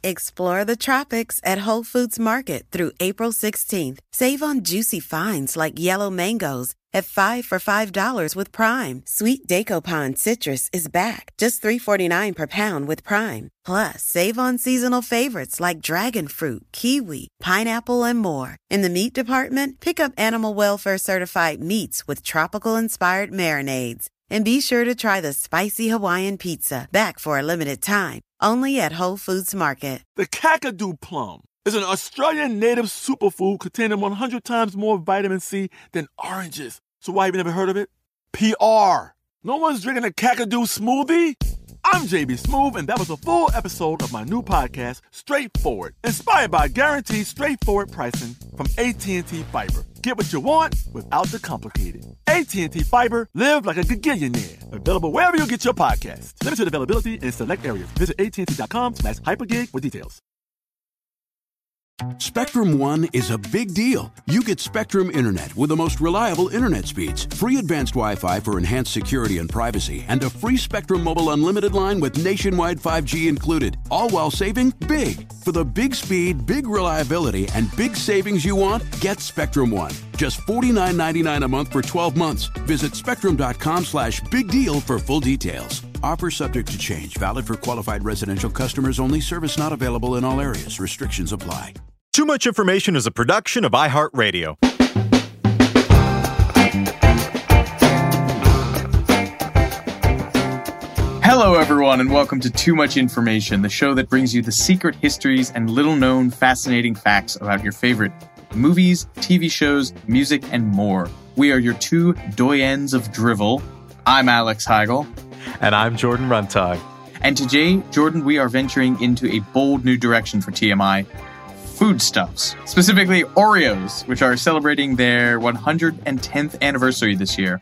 Explore the tropics at Whole Foods Market through April 16th. Save on juicy finds like yellow mangoes at 5 for $5 with Prime. Sweet Daco citrus is back, just $3.49 per pound with Prime. Plus, save on seasonal favorites like dragon fruit, kiwi, pineapple, and more. In the meat department, pick up Animal Welfare certified meats with tropical-inspired marinades. And be sure to try the spicy Hawaiian pizza, back for a limited time, only at Whole Foods Market. The Kakadu plum is an Australian native superfood containing 100 times more vitamin C than oranges. So why have you never heard of it? PR. No one's drinking a Kakadu smoothie? I'm JB Smoove, and that was a full episode of my new podcast, Straightforward, inspired by guaranteed straightforward pricing from AT&T Fiber. Get what you want without the complicated. AT&T Fiber, live like a gigillionaire. Available wherever you get your podcasts. Limited availability in select areas. Visit AT&T.com/hypergig for details. Spectrum One is a big deal. You get Spectrum Internet with the most reliable internet speeds, free advanced Wi-Fi for enhanced security and privacy, and a free Spectrum Mobile Unlimited line with nationwide 5G included, all while saving big. For the big speed, big reliability, and big savings you want, get Spectrum One. Just $49.99 a month for 12 months. Visit spectrum.com/big deal for full details. Offer subject to change. Valid for qualified residential customers only. Service not available in all areas. Restrictions apply. Too Much Information is a production of iHeartRadio. Hello, everyone, and welcome to Too Much Information, the show that brings you the secret histories and little-known fascinating facts about your favorite movies, TV shows, music, and more. We are your two doyens of drivel. I'm Alex Heigl. And I'm Jordan Runtag. And today, Jordan, we are venturing into a bold new direction for TMI. Foodstuffs, specifically Oreos, which are celebrating their 110th anniversary this year.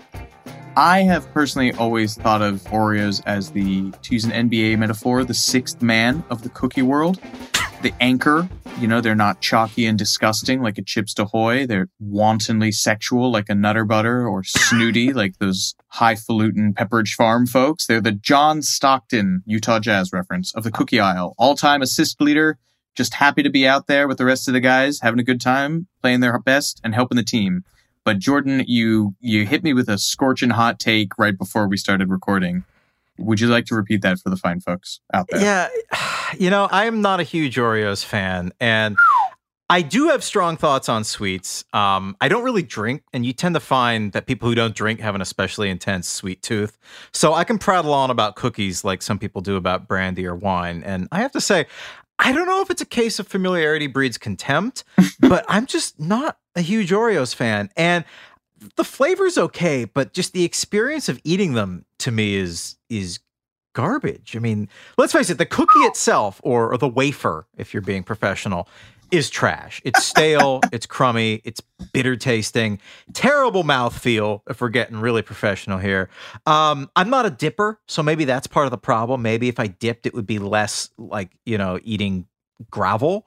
I have personally always thought of Oreos as to use an NBA metaphor, the sixth man of the cookie world. The anchor, they're not chalky and disgusting like a Chips Ahoy. They're wantonly sexual like a Nutter Butter, or snooty like those highfalutin Pepperidge Farm folks. They're the John Stockton, Utah Jazz reference, of the cookie aisle. All-time assist leader, just happy to be out there with the rest of the guys, having a good time, playing their best, and helping the team. But Jordan, you hit me with a scorching hot take right before we started recording. Would you like to repeat that for the fine folks out there? Yeah, I'm not a huge Oreos fan, and I do have strong thoughts on sweets. I don't really drink, and you tend to find that people who don't drink have an especially intense sweet tooth. So I can prattle on about cookies like some people do about brandy or wine. And I have to say, I don't know if it's a case of familiarity breeds contempt, but I'm just not a huge Oreos fan. And the flavor's okay, but just the experience of eating them to me is garbage. I mean, let's face it, the cookie itself, or the wafer, if you're being professional, is trash. It's stale, it's crummy, it's bitter tasting, terrible mouthfeel, if we're getting really professional here. I'm not a dipper, so maybe that's part of the problem. Maybe if I dipped, it would be less like, eating gravel.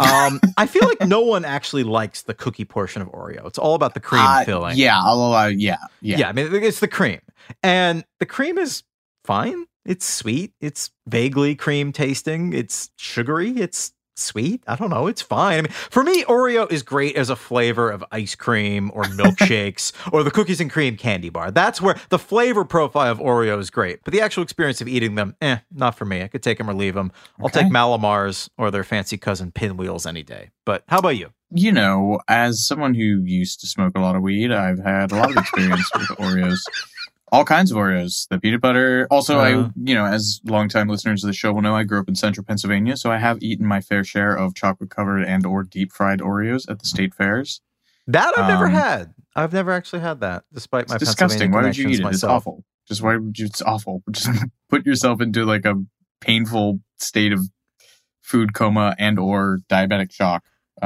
I feel like no one actually likes the cookie portion of Oreo. It's all about the cream filling. Yeah, I'll allow, yeah. I mean, it's the cream. And the cream is fine. It's sweet. It's vaguely cream tasting. It's sugary. It's sweet. I don't know. It's fine. I mean, for me, Oreo is great as a flavor of ice cream or milkshakes or the cookies and cream candy bar. That's where the flavor profile of Oreo is great. But the actual experience of eating them, not for me. I could take them or leave them. I'll take Malamars or their fancy cousin Pinwheels any day. But how about you? As someone who used to smoke a lot of weed, I've had a lot of experience with Oreos. All kinds of Oreos, the peanut butter. Also, as longtime listeners of the show will know, I grew up in central Pennsylvania, so I have eaten my fair share of chocolate-covered and or deep-fried Oreos at the state fairs. That I've never had. I've never actually had that, despite my disgusting. Pennsylvania Why would you eat it? myself. It's awful. It's awful. Just put yourself into like a painful state of food coma and or diabetic shock.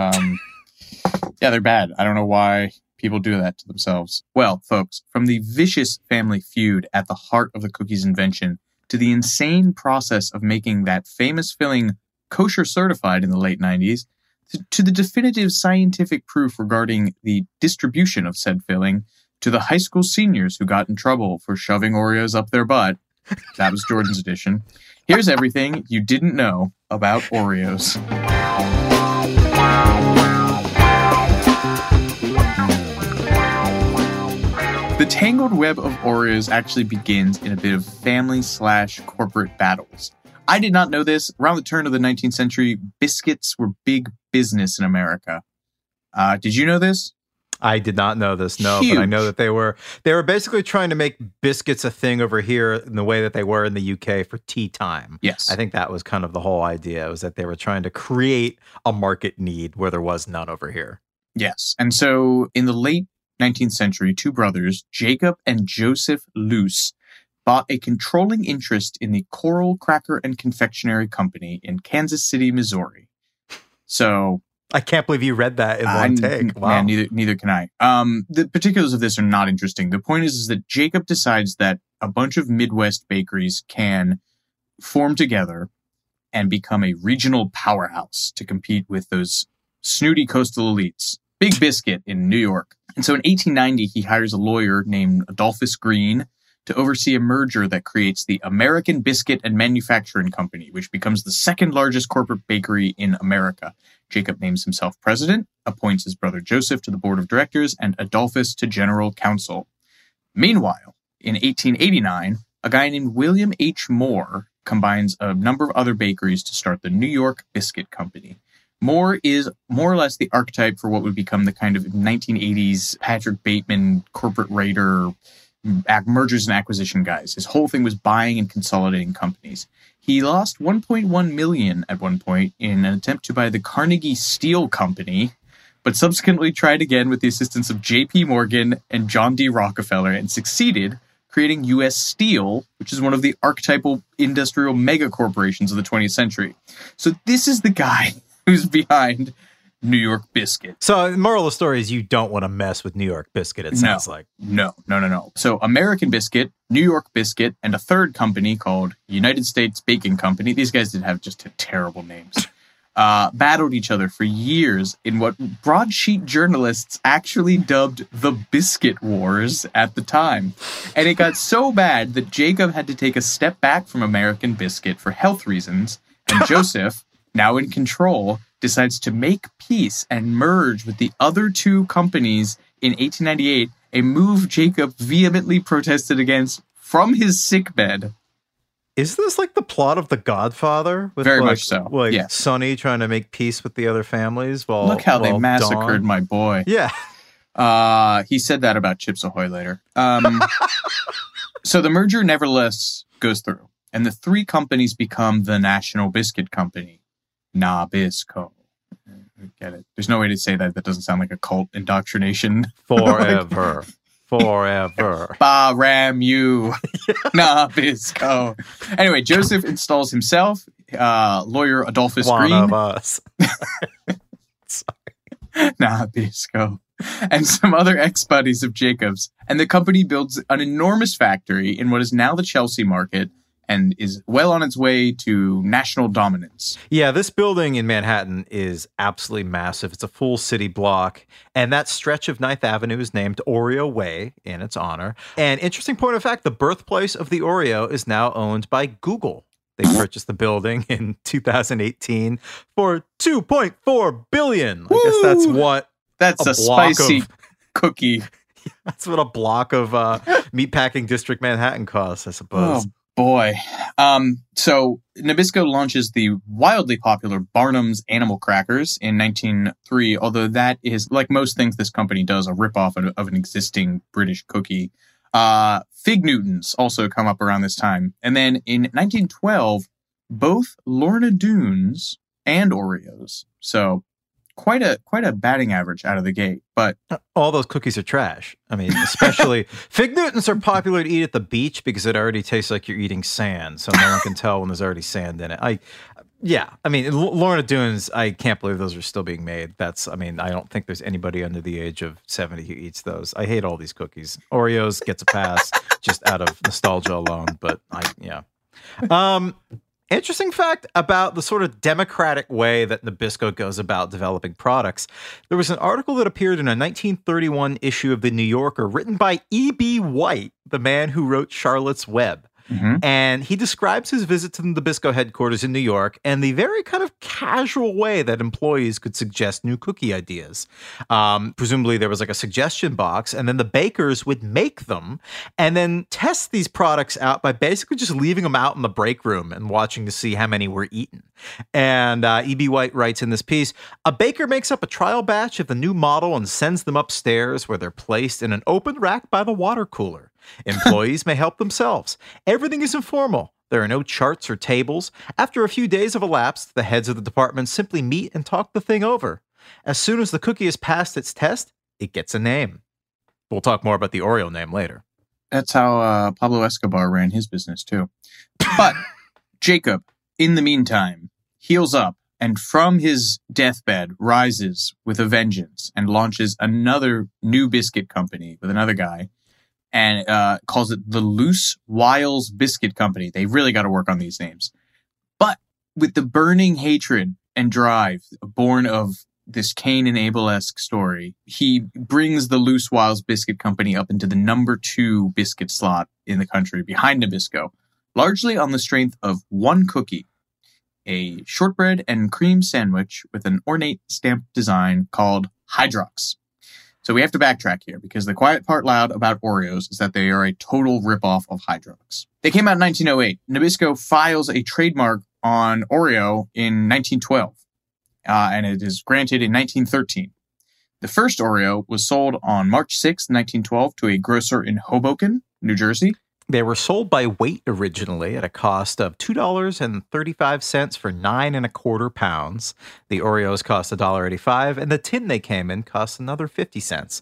They're bad. I don't know why people do that to themselves. Well, folks, from the vicious family feud at the heart of the cookie's invention to the insane process of making that famous filling kosher certified in the late 90s, to the definitive scientific proof regarding the distribution of said filling, to the high school seniors who got in trouble for shoving Oreos up their butt, That was Jordan's edition. Here's everything you didn't know about Oreos. The tangled web of Oreos actually begins in a bit of family/corporate battles. I did not know this. Around the turn of the 19th century, biscuits were big business in America. Did you know this? I did not know this, no, Huge. but I know that they were basically trying to make biscuits a thing over here in the way that they were in the UK for tea time. Yes. I think that was kind of the whole idea, was that they were trying to create a market need where there was none over here. Yes. And so in the late 19th century, two brothers, Jacob and Joseph Luce, bought a controlling interest in the Coral Cracker and Confectionery Company in Kansas City, Missouri. So I can't believe you read that in one take. Wow. Man, neither can I. The particulars of this are not interesting. The point is that Jacob decides that a bunch of Midwest bakeries can form together and become a regional powerhouse to compete with those snooty coastal elites. Big Biscuit in New York. And so in 1890, he hires a lawyer named Adolphus Green to oversee a merger that creates the American Biscuit and Manufacturing Company, which becomes the second largest corporate bakery in America. Jacob names himself president, appoints his brother Joseph to the board of directors, and Adolphus to general counsel. Meanwhile, in 1889, a guy named William H. Moore combines a number of other bakeries to start the New York Biscuit Company. Moore is more or less the archetype for what would become the kind of 1980s Patrick Bateman corporate raider mergers and acquisition guys. His whole thing was buying and consolidating companies. He lost $1.1 million at one point in an attempt to buy the Carnegie Steel Company, but subsequently tried again with the assistance of J.P. Morgan and John D. Rockefeller and succeeded, creating U.S. Steel, which is one of the archetypal industrial mega corporations of the 20th century. So this is the guy who's behind New York Biscuit. So the moral of the story is you don't want to mess with New York Biscuit, it sounds like. No. So American Biscuit, New York Biscuit, and a third company called United States Baking Company. These guys did have just terrible names. Battled each other for years in what broadsheet journalists actually dubbed the Biscuit Wars at the time. And it got so bad that Jacob had to take a step back from American Biscuit for health reasons, and Joseph, now in control, decides to make peace and merge with the other two companies in 1898, a move Jacob vehemently protested against from his sickbed. Is this like the plot of The Godfather? With Very much so. Like yeah. Sonny trying to make peace with the other families? Look how they massacred my boy. Yeah. He said that about Chips Ahoy later. So the merger nevertheless goes through, and the three companies become the National Biscuit Company. Nabisco. Get it. There's no way to say that doesn't sound like a cult indoctrination. Forever. Forever. Baram you. Nabisco. Anyway, Joseph installs himself, lawyer Adolphus One Green. of us. Nabisco. And some other ex-buddies of Jacob's. And the company builds an enormous factory in what is now the Chelsea market, and is well on its way to national dominance. Yeah, this building in Manhattan is absolutely massive. It's a full city block, and that stretch of 9th Avenue is named Oreo Way in its honor. And interesting point of fact, the birthplace of the Oreo is now owned by Google. They purchased the building in 2018 for $2.4 billion. I guess that's what That's a spicy cookie. That's what a block of meatpacking district Manhattan costs, I suppose. Oh, boy. So Nabisco launches the wildly popular Barnum's Animal Crackers in 1903, although that is, like most things this company does, a ripoff of an existing British cookie. Fig Newtons also come up around this time. And then in 1912, both Lorna Doones and Oreos. So quite a batting average out of the gate, but all those cookies are trash. I mean, especially Fig Newtons are popular to eat at the beach because it already tastes like you're eating sand, so no one can tell when there's already sand in it. I mean, Lorna Doones, I can't believe those are still being made. I don't think there's anybody under the age of 70 who eats those. I hate all these cookies. Oreos gets a pass just out of nostalgia alone, but interesting fact about the sort of democratic way that Nabisco goes about developing products. There was an article that appeared in a 1931 issue of The New Yorker written by E.B. White, the man who wrote Charlotte's Web. And he describes his visit to the Nabisco headquarters in New York and the very kind of casual way that employees could suggest new cookie ideas. Presumably there was like a suggestion box, and then the bakers would make them and then test these products out by basically just leaving them out in the break room and watching to see how many were eaten. And E.B. White writes in this piece, a baker makes up a trial batch of the new model and sends them upstairs where they're placed in an open rack by the water cooler. Employees may help themselves. Everything is informal. There are no charts or tables. After a few days have elapsed, the heads of the department simply meet and talk the thing over. As soon as the cookie has passed its test, it gets a name. We'll talk more about the Oreo name later. That's how Pablo Escobar ran his business, too. But Jacob, in the meantime, heals up and from his deathbed rises with a vengeance and launches another new biscuit company with another guy and calls it the Loose Wiles Biscuit Company. They really got to work on these names. But with the burning hatred and drive born of this Cain and Abel-esque story, he brings the Loose Wiles Biscuit Company up into the number 2 biscuit slot in the country behind Nabisco, largely on the strength of one cookie, a shortbread and cream sandwich with an ornate stamped design called Hydrox. So we have to backtrack here because the quiet part loud about Oreos is that they are a total ripoff of Hydrox. They came out in 1908. Nabisco files a trademark on Oreo in 1912, and it is granted in 1913. The first Oreo was sold on March 6, 1912 to a grocer in Hoboken, New Jersey. They were sold by weight originally at a cost of $2.35 for 9 1/4 pounds. The Oreos cost $1.85, and the tin they came in cost another 50 cents.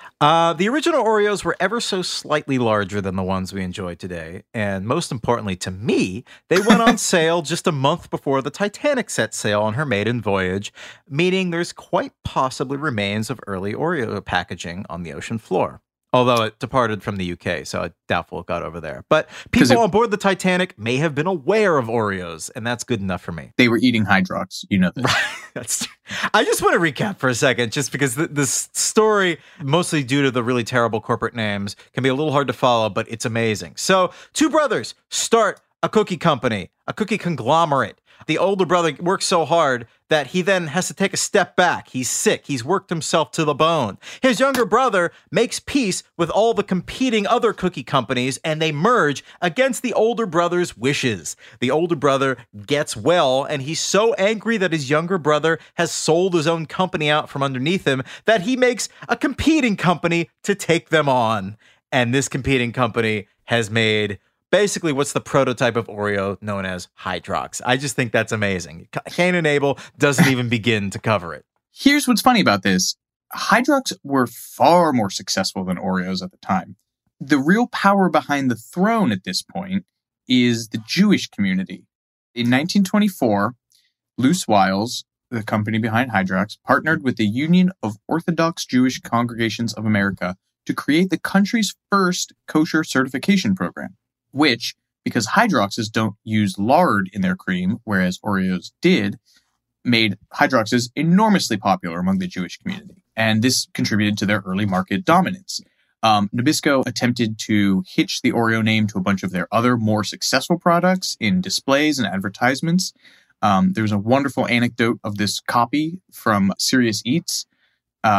The original Oreos were ever so slightly larger than the ones we enjoy today, and most importantly to me, they went on sale just a month before the Titanic set sail on her maiden voyage, meaning there's quite possibly remains of early Oreo packaging on the ocean floor. Although it departed from the UK, so it's doubtful it got over there. But people on board the Titanic may have been aware of Oreos, and that's good enough for me. They were eating Hydrox, you know this. Right. That's true. I just want to recap for a second, just because this story, mostly due to the really terrible corporate names, can be a little hard to follow, but it's amazing. So, 2 brothers start a cookie company, a cookie conglomerate. The older brother works so hard that he then has to take a step back. He's sick. He's worked himself to the bone. His younger brother makes peace with all the competing other cookie companies, and they merge against the older brother's wishes. The older brother gets well, and he's so angry that his younger brother has sold his own company out from underneath him that he makes a competing company to take them on. And this competing company has made basically what's the prototype of Oreo known as Hydrox. I just think that's amazing. Cain and Abel doesn't even begin to cover it. Here's what's funny about this. Hydrox were far more successful than Oreos at the time. The real power behind the throne at this point is the Jewish community. In 1924, Loose Wiles, the company behind Hydrox, partnered with the Union of Orthodox Jewish Congregations of America to create the country's first kosher certification program, which, because Hydroxes don't use lard in their cream, whereas Oreos did, made Hydroxes enormously popular among the Jewish community. And this contributed to their early market dominance. Nabisco attempted to hitch the Oreo name to a bunch of their other more successful products in displays and advertisements. There's a wonderful anecdote of this copy from Serious Eats. In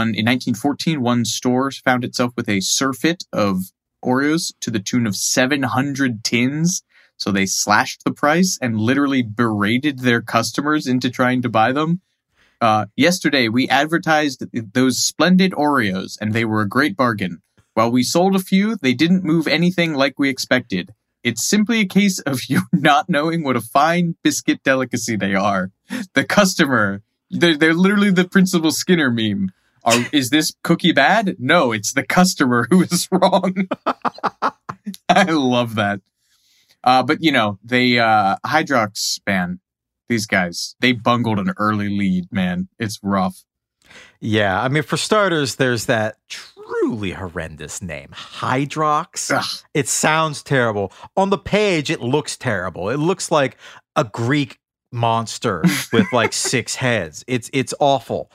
1914, one store found itself with a surfeit of Oreos to the tune of 700 tins. So they slashed the price and literally berated their customers into trying to buy them. Yesterday, we advertised those splendid Oreos, and they were a great bargain. While we sold a few, they didn't move anything like we expected. It's simply a case of you not knowing what a fine biscuit delicacy they are. The customer, they're literally the Principal Skinner meme. Is this cookie bad? No, it's the customer who is wrong. I love that. But, you know, they, Hydrox, man, these guys, they bungled an early lead, man. It's rough. Yeah, I mean, for starters, there's that truly horrendous name, Hydrox. Ugh. It sounds terrible. On the page, it looks terrible. It looks like a Greek monster with like 6 heads. It's awful.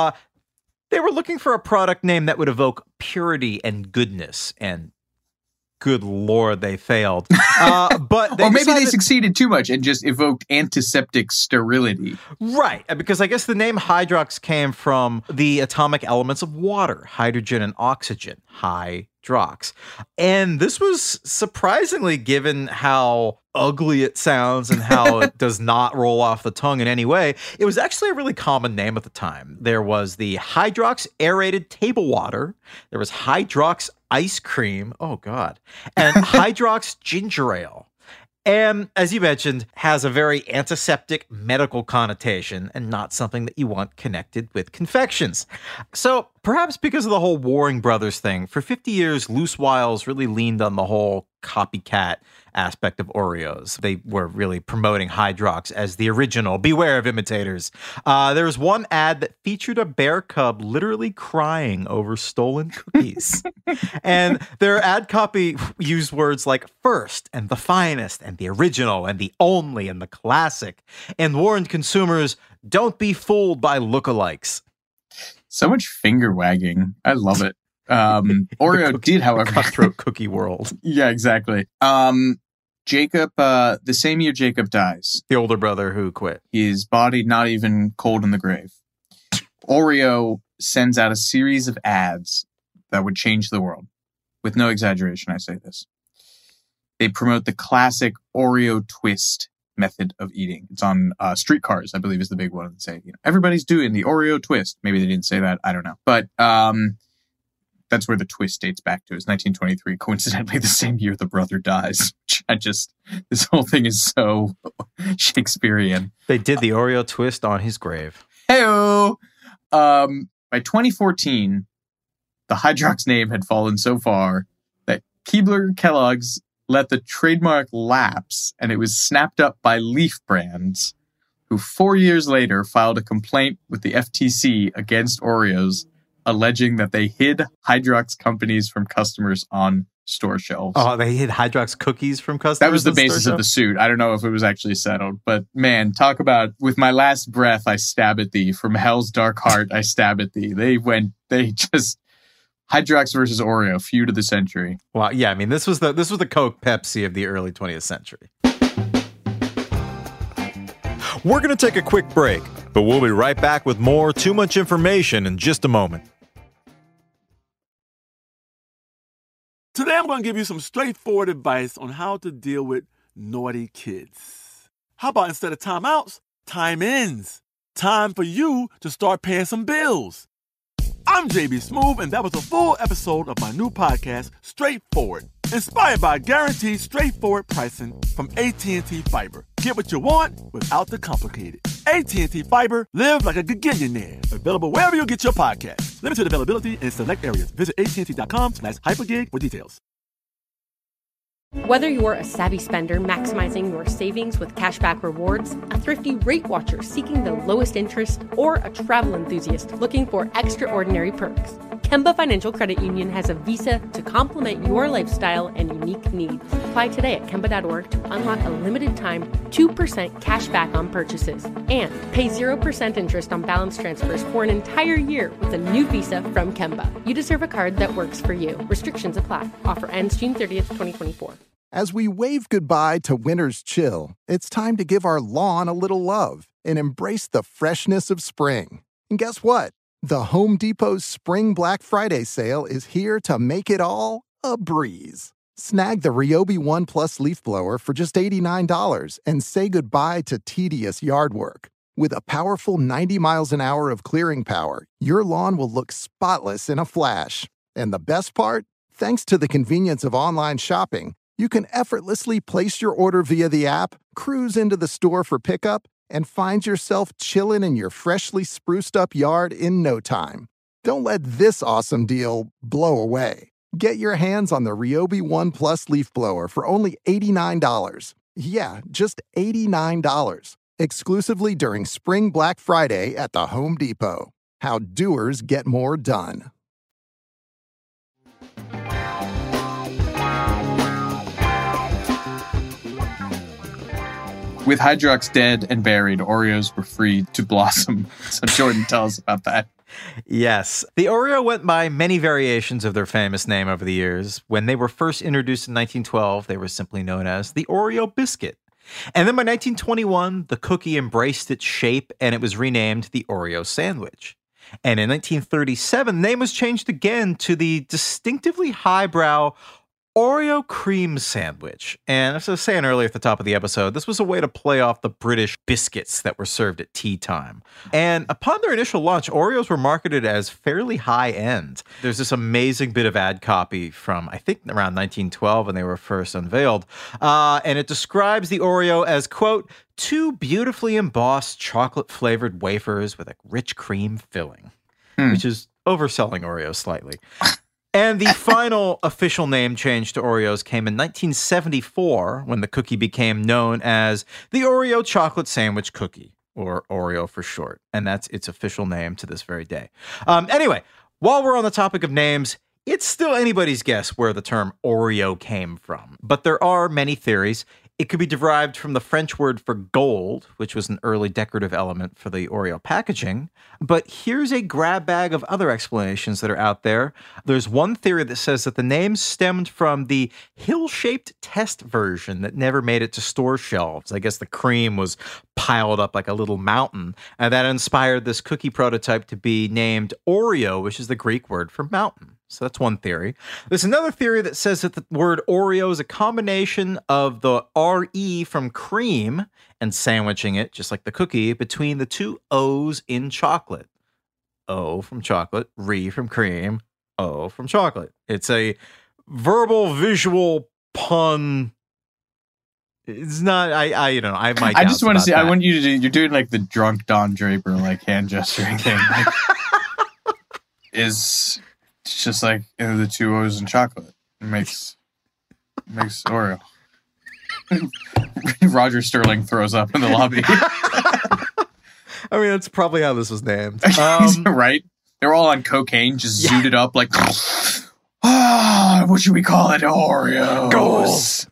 They were looking for a product name that would evoke purity and goodness, and good Lord, they failed. But or maybe they succeeded too much and just evoked antiseptic sterility. Right, because I guess the name Hydrox came from the atomic elements of water, hydrogen and oxygen, Hydrox. And this was surprisingly, given how ugly it sounds and how it does not roll off the tongue in any way, it was actually a really common name at the time. There was the Hydrox aerated table water. There was Hydrox ice cream. Oh, God. And Hydrox ginger ale. And as you mentioned, has a very antiseptic medical connotation and not something that you want connected with confections. So perhaps because of the whole Waring Brothers thing, for 50 years, Loose Wiles really leaned on the whole copycat aspect of Oreos. They were really promoting Hydrox as the original. Beware of imitators. There was one ad that featured a bear cub literally crying over stolen cookies. And their ad copy used words like first and the finest and the original and the only and the classic, and warned consumers, don't be fooled by lookalikes. So much finger wagging. I love it. Oreo did, however, cutthroat cookie world. Yeah, exactly. Jacob, the same year Jacob dies, the older brother who quit, his body not even cold in the grave, Oreo sends out a series of ads that would change the world. With no exaggeration, I say this. They promote the classic Oreo twist method of eating. It's on streetcars, I believe, is the big one. They say, everybody's doing the Oreo twist. Maybe they didn't say that. I don't know. But that's where the twist dates back to. It's 1923, coincidentally the same year the brother dies. This whole thing is so Shakespearean. They did the Oreo twist on his grave. Hey-o! By 2014, the Hydrox name had fallen so far that Keebler Kellogg's let the trademark lapse, and it was snapped up by Leaf Brands, who 4 years later filed a complaint with the FTC against Oreos, alleging that they hid Hydrox companies from customers on store shelves. Oh, they hid Hydrox cookies from customers? That was the basis of the suit. I don't know if it was actually settled, but man, talk about, with my last breath, I stab at thee. From hell's dark heart, I stab at thee. Hydrox versus Oreo, feud of the century. Well, yeah, I mean, this was the Coke Pepsi of the early 20th century. We're going to take a quick break, but we'll be right back with more Too Much Information in just a moment. Today I'm going to give you some straightforward advice on how to deal with naughty kids. How about instead of timeouts, time-ins? Time for you to start paying some bills. I'm JB Smoove, and that was a full episode of my new podcast, Straightforward, inspired by guaranteed straightforward pricing from AT&T Fiber. Get what you want without the complicated. AT&T Fiber, live like a gigillionaire. Available wherever you get your podcast. Limited availability in select areas. Visit AT&T.com/hypergig for details. Whether you're a savvy spender maximizing your savings with cashback rewards, a thrifty rate watcher seeking the lowest interest, or a travel enthusiast looking for extraordinary perks, Kemba Financial Credit Union has a visa to complement your lifestyle and unique needs. Apply today at Kemba.org to unlock a limited-time 2% cash back on purchases and pay 0% interest on balance transfers for an entire year with a new visa from Kemba. You deserve a card that works for you. Restrictions apply. Offer ends June 30th, 2024. As we wave goodbye to winter's chill, it's time to give our lawn a little love and embrace the freshness of spring. And guess what? The Home Depot's Spring Black Friday sale is here to make it all a breeze. Snag the Ryobi One Plus leaf blower for just $89 and say goodbye to tedious yard work. With a powerful 90 miles an hour of clearing power, your lawn will look spotless in a flash. And the best part? Thanks to the convenience of online shopping, you can effortlessly place your order via the app, cruise into the store for pickup, and find yourself chilling in your freshly spruced up yard in no time. Don't let this awesome deal blow away. Get your hands on the Ryobi One Plus leaf blower for only $89. Yeah, just $89. Exclusively during Spring Black Friday at the Home Depot. How doers get more done. With Hydrox dead and buried, Oreos were free to blossom. So Jordan, tell us about that. Yes. The Oreo went by many variations of their famous name over the years. When they were first introduced in 1912, they were simply known as the Oreo biscuit. And then by 1921, the cookie embraced its shape and it was renamed the Oreo sandwich. And in 1937, the name was changed again to the distinctively highbrow Oreo cream sandwich. And as I was saying earlier at the top of the episode, this was a way to play off the British biscuits that were served at tea time. And upon their initial launch, Oreos were marketed as fairly high-end. There's this amazing bit of ad copy from, I think, around 1912 when they were first unveiled. And it describes the Oreo as, quote, two beautifully embossed chocolate-flavored wafers with a rich cream filling, which is overselling Oreos slightly. And the final official name change to Oreos came in 1974 when the cookie became known as the Oreo chocolate sandwich cookie, or Oreo for short. And that's its official name to this very day. Anyway, while we're on the topic of names, it's still anybody's guess where the term Oreo came from. But there are many theories. It could be derived from the French word for gold, which was an early decorative element for the Oreo packaging. But here's a grab bag of other explanations that are out there. There's one theory that says that the name stemmed from the hill-shaped test version that never made it to store shelves. I guess the cream was piled up like a little mountain, and that inspired this cookie prototype to be named Oreo, which is the Greek word for mountain. So that's one theory. There's another theory that says that the word Oreo is a combination of the R-E from cream and sandwiching it, just like the cookie, between the two O's in chocolate. O from chocolate, re from cream, O from chocolate. It's a verbal, visual pun. It's not, I don't know. I might. I just want to see, I want you to do, you're doing like the drunk Don Draper, like hand gesturing thing. Like, it's just like the two O's in chocolate. It makes Oreo. Roger Sterling throws up in the lobby. I mean, that's probably how this was named. Right? They're all on cocaine, just zooted up like, what should we call it? Oreos. Goals.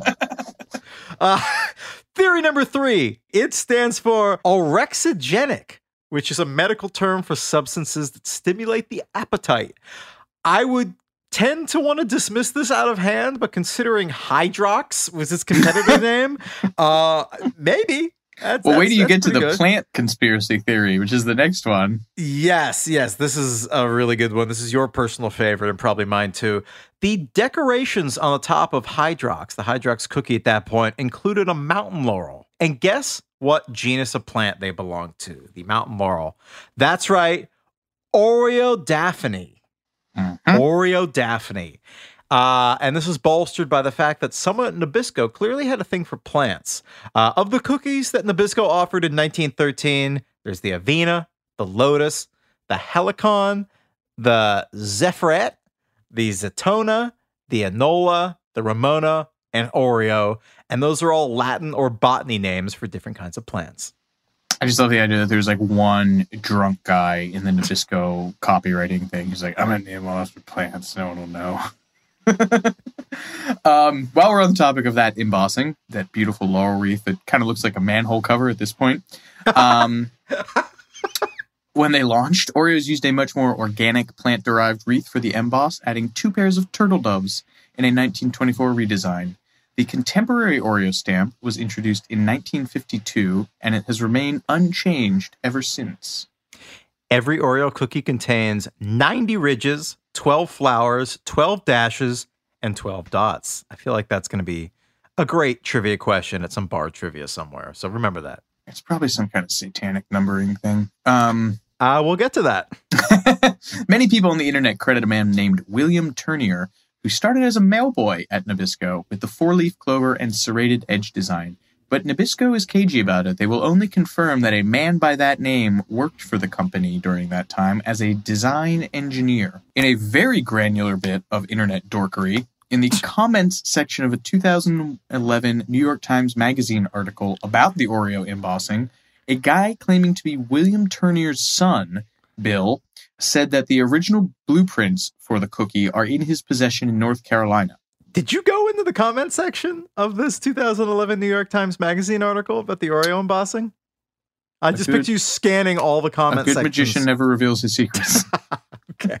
Theory number 3. It stands for orexigenic, which is a medical term for substances that stimulate the appetite. I would tend to want to dismiss this out of hand, but considering Hydrox was its competitor name, maybe. Wait till you get to the plant conspiracy theory, which is the next one. Yes. This is a really good one. This is your personal favorite and probably mine too. The decorations on the top of Hydrox, the Hydrox cookie at that point, included a mountain laurel. And guess what genus of plant they belong to? The mountain laurel. That's right. Oreodaphne. Oreodaphne. And this is bolstered by the fact that someone at Nabisco clearly had a thing for plants. Of the cookies that Nabisco offered in 1913, there's the Avena, the Lotus, the Helicon, the Zephyret, the Zetona, the Enola, the Ramona, and Oreo. And those are all Latin or botany names for different kinds of plants. I just love the idea that there's like one drunk guy in the Nabisco copywriting thing. He's like, I'm going to name all this with plants. No one will know. While we're on the topic of that embossing, that beautiful laurel wreath that kind of looks like a manhole cover at this point. When they launched, Oreos used a much more organic plant-derived wreath for the emboss, adding 2 pairs of turtle doves in a 1924 redesign. The contemporary Oreo stamp was introduced in 1952, and it has remained unchanged ever since. Every Oreo cookie contains 90 ridges, 12 flowers, 12 dashes, and 12 dots. I feel like that's going to be a great trivia question at some bar trivia somewhere. So remember that. It's probably some kind of satanic numbering thing. We'll get to that. Many people on the internet credit a man named William Turnier, who started as a mailboy at Nabisco with the 4-leaf clover and serrated edge design. But Nabisco is cagey about it. They will only confirm that a man by that name worked for the company during that time as a design engineer. In a very granular bit of internet dorkery, in the comments section of a 2011 New York Times Magazine article about the Oreo embossing, a guy claiming to be William Turnier's son, Bill, said that the original blueprints for the cookie are in his possession in North Carolina. Did you go into the comment section of this 2011 New York Times Magazine article about the Oreo embossing? I just picture you scanning all the comment sections. A good magician never reveals his secrets. Okay.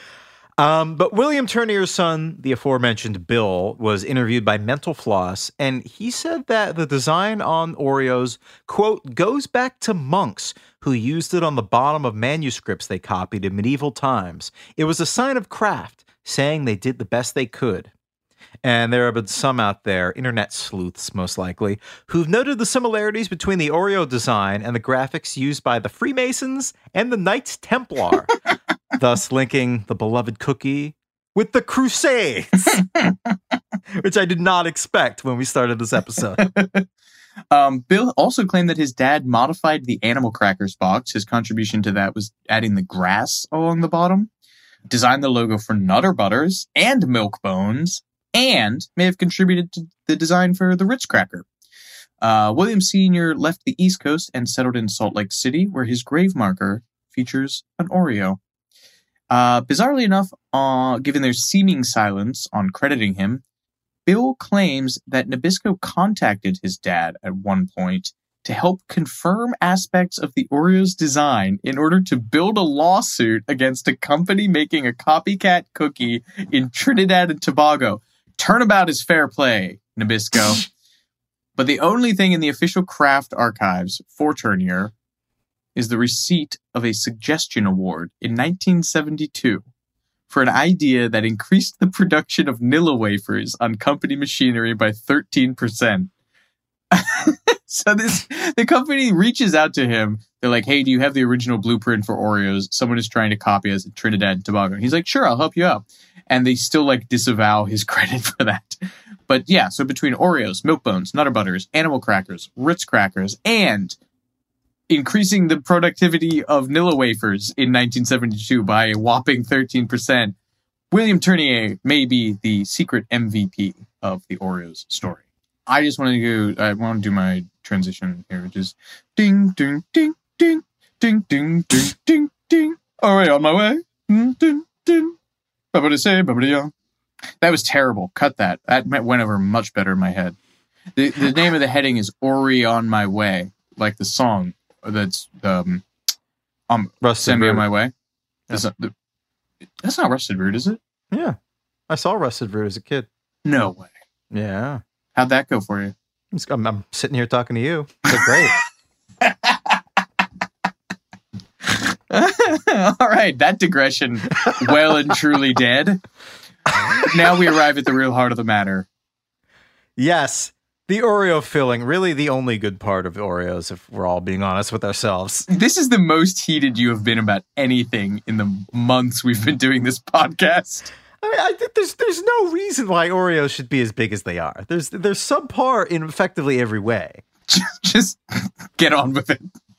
But William Turnier's son, the aforementioned Bill, was interviewed by Mental Floss, and he said that the design on Oreos, quote, goes back to monks who used it on the bottom of manuscripts they copied in medieval times. It was a sign of craft, saying they did the best they could. And there have been some out there, internet sleuths most likely, who've noted the similarities between the Oreo design and the graphics used by the Freemasons and the Knights Templar, thus linking the beloved cookie with the Crusades, which I did not expect when we started this episode. Bill also claimed that his dad modified the Animal Crackers box. His contribution to that was adding the grass along the bottom, designed the logo for Nutter Butters and Milk Bones, and may have contributed to the design for the Ritz Cracker. William Sr. left the East Coast and settled in Salt Lake City, where his grave marker features an Oreo. Bizarrely enough, given their seeming silence on crediting him, Bill claims that Nabisco contacted his dad at one point to help confirm aspects of the Oreo's design in order to build a lawsuit against a company making a copycat cookie in Trinidad and Tobago. Turnabout is fair play, Nabisco. But the only thing in the official craft archives for Turnier is the receipt of a suggestion award in 1972 for an idea that increased the production of Nilla wafers on company machinery by 13%. So the company reaches out to him. They're like, hey, do you have the original blueprint for Oreos? Someone is trying to copy us in Trinidad and Tobago. And he's like, sure, I'll help you out. And they still disavow his credit for that. But yeah, so between Oreos, Milk Bones, Nutter Butters, Animal Crackers, Ritz Crackers, and increasing the productivity of Nilla wafers in 1972 by a whopping 13%, William Turnier may be the secret MVP of the Oreos story. I just want to do my transition here, which is ding, ding, ding, ding, ding, ding, ding, ding, ding. All right, on my way. Ding, ding. That was terrible. Cut that. That went over much better in my head. The name of the heading is Ori on My Way, like the song that's Send Me On My Way. Yeah. That's not Rusted Root, is it? Yeah. I saw Rusted Root as a kid. No way. Yeah. How'd that go for you? I'm sitting here talking to you. It's great. All right, that digression well and truly dead. Now we arrive at the real heart of the matter. Yes, the Oreo filling, really the only good part of Oreos, if we're all being honest with ourselves. This is the most heated you have been about anything in the months we've been doing this podcast. I think there's no reason why Oreos should be as big as they are. They're subpar in effectively every way. Just get on with it.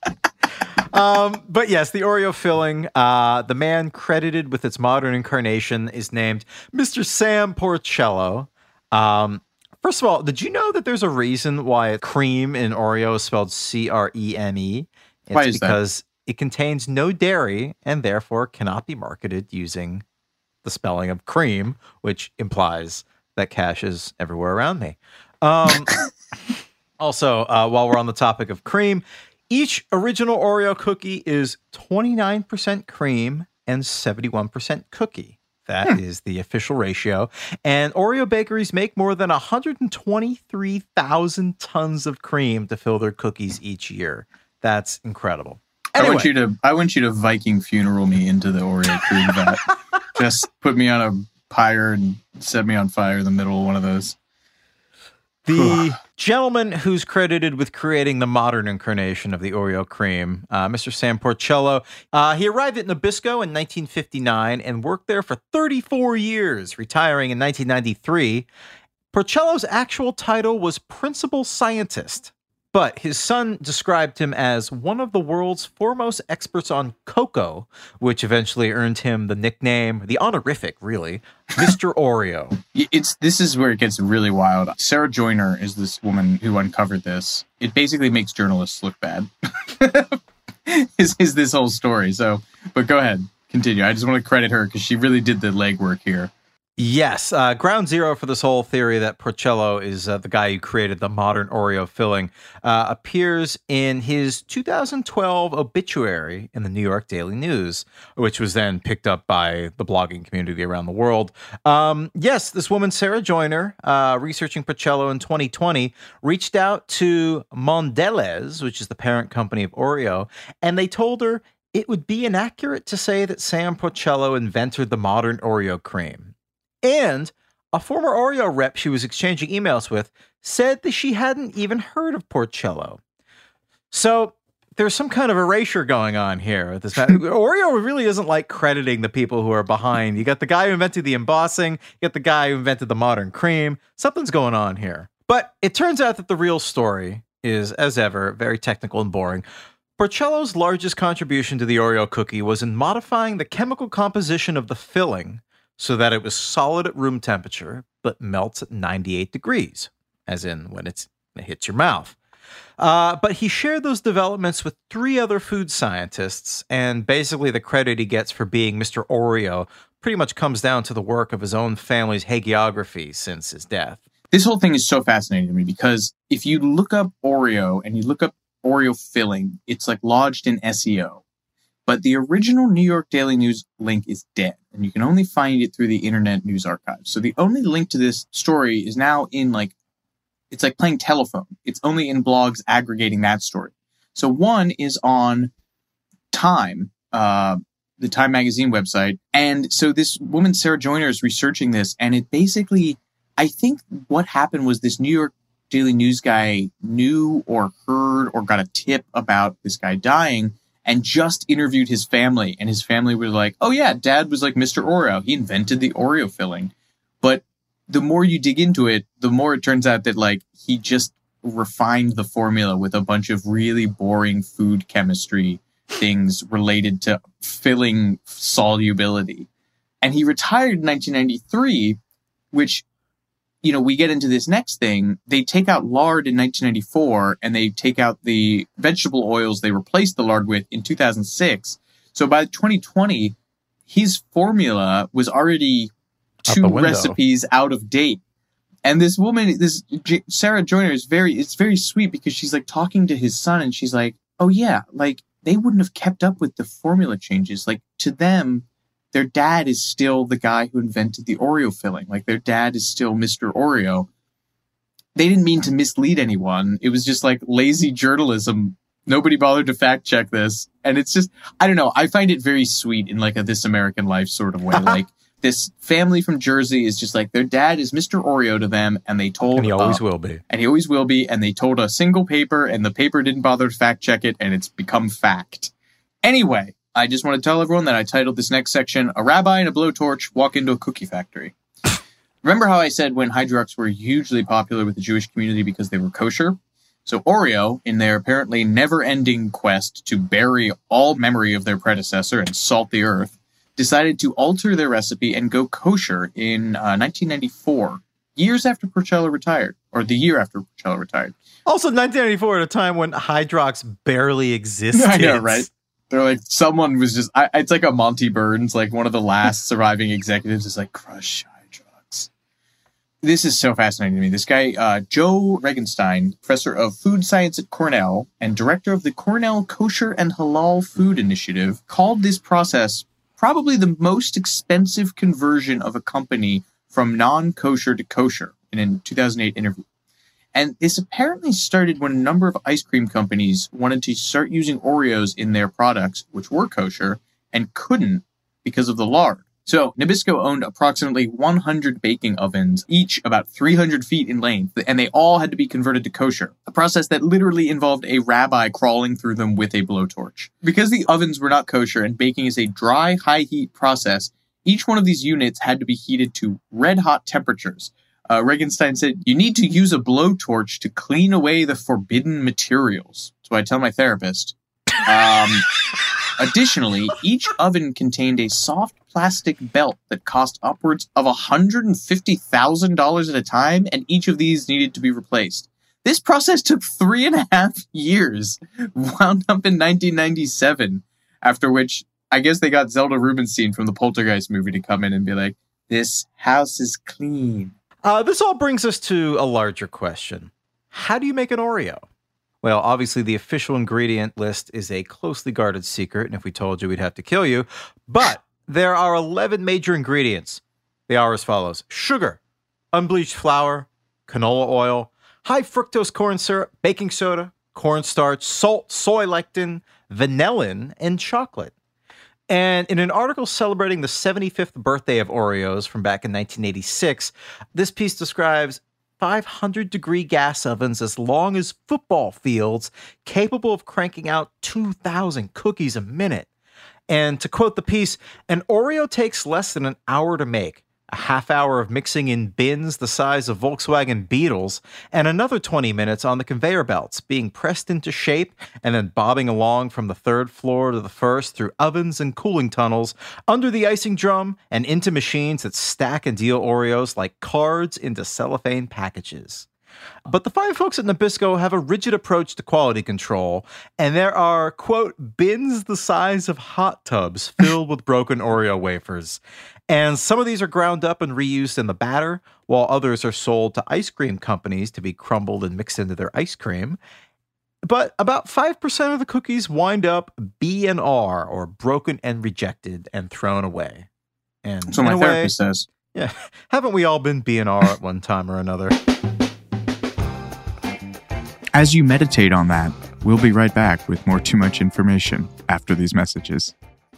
But yes, the Oreo filling, the man credited with its modern incarnation is named Mr. Sam Porcello. First of all, did you know that there's a reason why cream in Oreo is spelled C-R-E-M-E? Why is that? Because it contains no dairy and therefore cannot be marketed using the spelling of cream, which implies that cash is everywhere around me. Also, while we're on the topic of cream, each original Oreo cookie is 29% cream and 71% cookie. That is the official ratio. And Oreo bakeries make more than 123,000 tons of cream to fill their cookies each year. That's incredible. Anyway. I want you to Viking funeral me into the Oreo cream vat. Just put me on a pyre and set me on fire in the middle of one of those. The gentleman who's credited with creating the modern incarnation of the Oreo cream, Mr. Sam Porcello, he arrived at Nabisco in 1959 and worked there for 34 years, retiring in 1993. Porcello's actual title was Principal Scientist, but his son described him as one of the world's foremost experts on cocoa, which eventually earned him the nickname, the honorific, really, Mr. Oreo. This is where it gets really wild. Sarah Joyner is this woman who uncovered this. It basically makes journalists look bad. is this whole story. So, but go ahead, continue. I just want to credit her because she really did the legwork here. Yes. Ground zero for this whole theory that Porcello is the guy who created the modern Oreo filling appears in his 2012 obituary in the New York Daily News, which was then picked up by the blogging community around the world. Yes, this woman, Sarah Joyner, researching Porcello in 2020, reached out to Mondelez, which is the parent company of Oreo, and they told her it would be inaccurate to say that Sam Porcello invented the modern Oreo cream. And a former Oreo rep she was exchanging emails with said that she hadn't even heard of Porcello. So there's some kind of erasure going on here. Oreo really isn't like crediting the people who are behind. You got the guy who invented the embossing. You got the guy who invented the modern cream. Something's going on here. But it turns out that the real story is, as ever, very technical and boring. Porcello's largest contribution to the Oreo cookie was in modifying the chemical composition of the filling so that it was solid at room temperature, but melts at 98 degrees, as in when it hits your mouth. But he shared those developments with 3 other food scientists, and basically the credit he gets for being Mr. Oreo pretty much comes down to the work of his own family's hagiography since his death. This whole thing is so fascinating to me because if you look up Oreo and you look up Oreo filling, it's like lodged in SEO. But the original New York Daily News link is dead, and you can only find it through the Internet News Archive. So the only link to this story is now in it's like playing telephone. It's only in blogs aggregating that story. So one is on Time, the Time magazine website. And so this woman, Sarah Joyner, is researching this, and it basically, I think what happened was this New York Daily News guy knew or heard or got a tip about this guy dying, and just interviewed his family. And his family was like, oh yeah, Dad was like Mr. Oreo. He invented the Oreo filling. But the more you dig into it, the more it turns out that he just refined the formula with a bunch of really boring food chemistry things related to filling solubility. And he retired in 1993, which, we get into this next thing. They take out lard in 1994, and they take out the vegetable oils they replaced the lard with in 2006. So by 2020, his formula was already 2 recipes out of date. And this woman, Sarah Joyner, it's very sweet because she's talking to his son, and she's like, oh yeah, they wouldn't have kept up with the formula changes. To them, their dad is still the guy who invented the Oreo filling. Their dad is still Mr. Oreo. They didn't mean to mislead anyone. It was just lazy journalism. Nobody bothered to fact check this. And it's just, I don't know. I find it very sweet in a This American Life sort of way. This family from Jersey is just their dad is Mr. Oreo to them. And they told, and he always will be. And he always will be. And they told a single paper, and the paper didn't bother to fact check it. And it's become fact. Anyway, I just want to tell everyone that I titled this next section, A Rabbi and a Blowtorch Walk into a Cookie Factory. Remember how I said when Hydrox were hugely popular with the Jewish community because they were kosher? So Oreo, in their apparently never-ending quest to bury all memory of their predecessor and salt the earth, decided to alter their recipe and go kosher in 1994, years after Porcello retired, or the year after Porcello retired. Also 1994, at a time when Hydrox barely existed. I know, right? They're someone was just, it's like a Monty Burns, one of the last surviving executives is crush Hydrox. This is so fascinating to me. This guy, Joe Regenstein, professor of food science at Cornell and director of the Cornell Kosher and Halal Food Initiative, called this process probably the most expensive conversion of a company from non-kosher to kosher in a 2008 interview. And this apparently started when a number of ice cream companies wanted to start using Oreos in their products, which were kosher, and couldn't because of the lard. So Nabisco owned approximately 100 baking ovens, each about 300 feet in length, and they all had to be converted to kosher, a process that literally involved a rabbi crawling through them with a blowtorch. Because the ovens were not kosher and baking is a dry, high-heat process, each one of these units had to be heated to red-hot temperatures. Regenstein said, you need to use a blowtorch to clean away the forbidden materials. So I tell my therapist. Additionally, each oven contained a soft plastic belt that cost upwards of $150,000 at a time, and each of these needed to be replaced. This process took 3.5 years, wound up in 1997, after which I guess they got Zelda Rubinstein from the Poltergeist movie to come in and be like, This house is clean. This all brings us to a larger question. How do you make an Oreo? Well, obviously, the official ingredient list is a closely guarded secret, and if we told you, we'd have to kill you. But there are 11 major ingredients. They are as follows: sugar, unbleached flour, canola oil, high fructose corn syrup, baking soda, cornstarch, salt, soy lectin, vanillin, and chocolate. And in an article celebrating the 75th birthday of Oreos from back in 1986, this piece describes 500-degree gas ovens as long as football fields, capable of cranking out 2,000 cookies a minute. And to quote the piece, an Oreo takes less than an hour to make, a half hour of mixing in bins the size of Volkswagen Beetles, and another 20 minutes on the conveyor belts, being pressed into shape and then bobbing along from the third floor to the first through ovens and cooling tunnels, under the icing drum, and into machines that stack and deal Oreos like cards into cellophane packages. But the fine folks at Nabisco have a rigid approach to quality control, and there are, quote, bins the size of hot tubs filled with broken Oreo wafers. And some of these are ground up and reused in the batter, while others are sold to ice cream companies to be crumbled and mixed into their ice cream. But about 5% of the cookies wind up B&R, or broken and rejected, and thrown away. And that's what my therapist says. Yeah, haven't we all been B&R at one time or another? As you meditate on that, we'll be right back with more Too Much Information after these messages.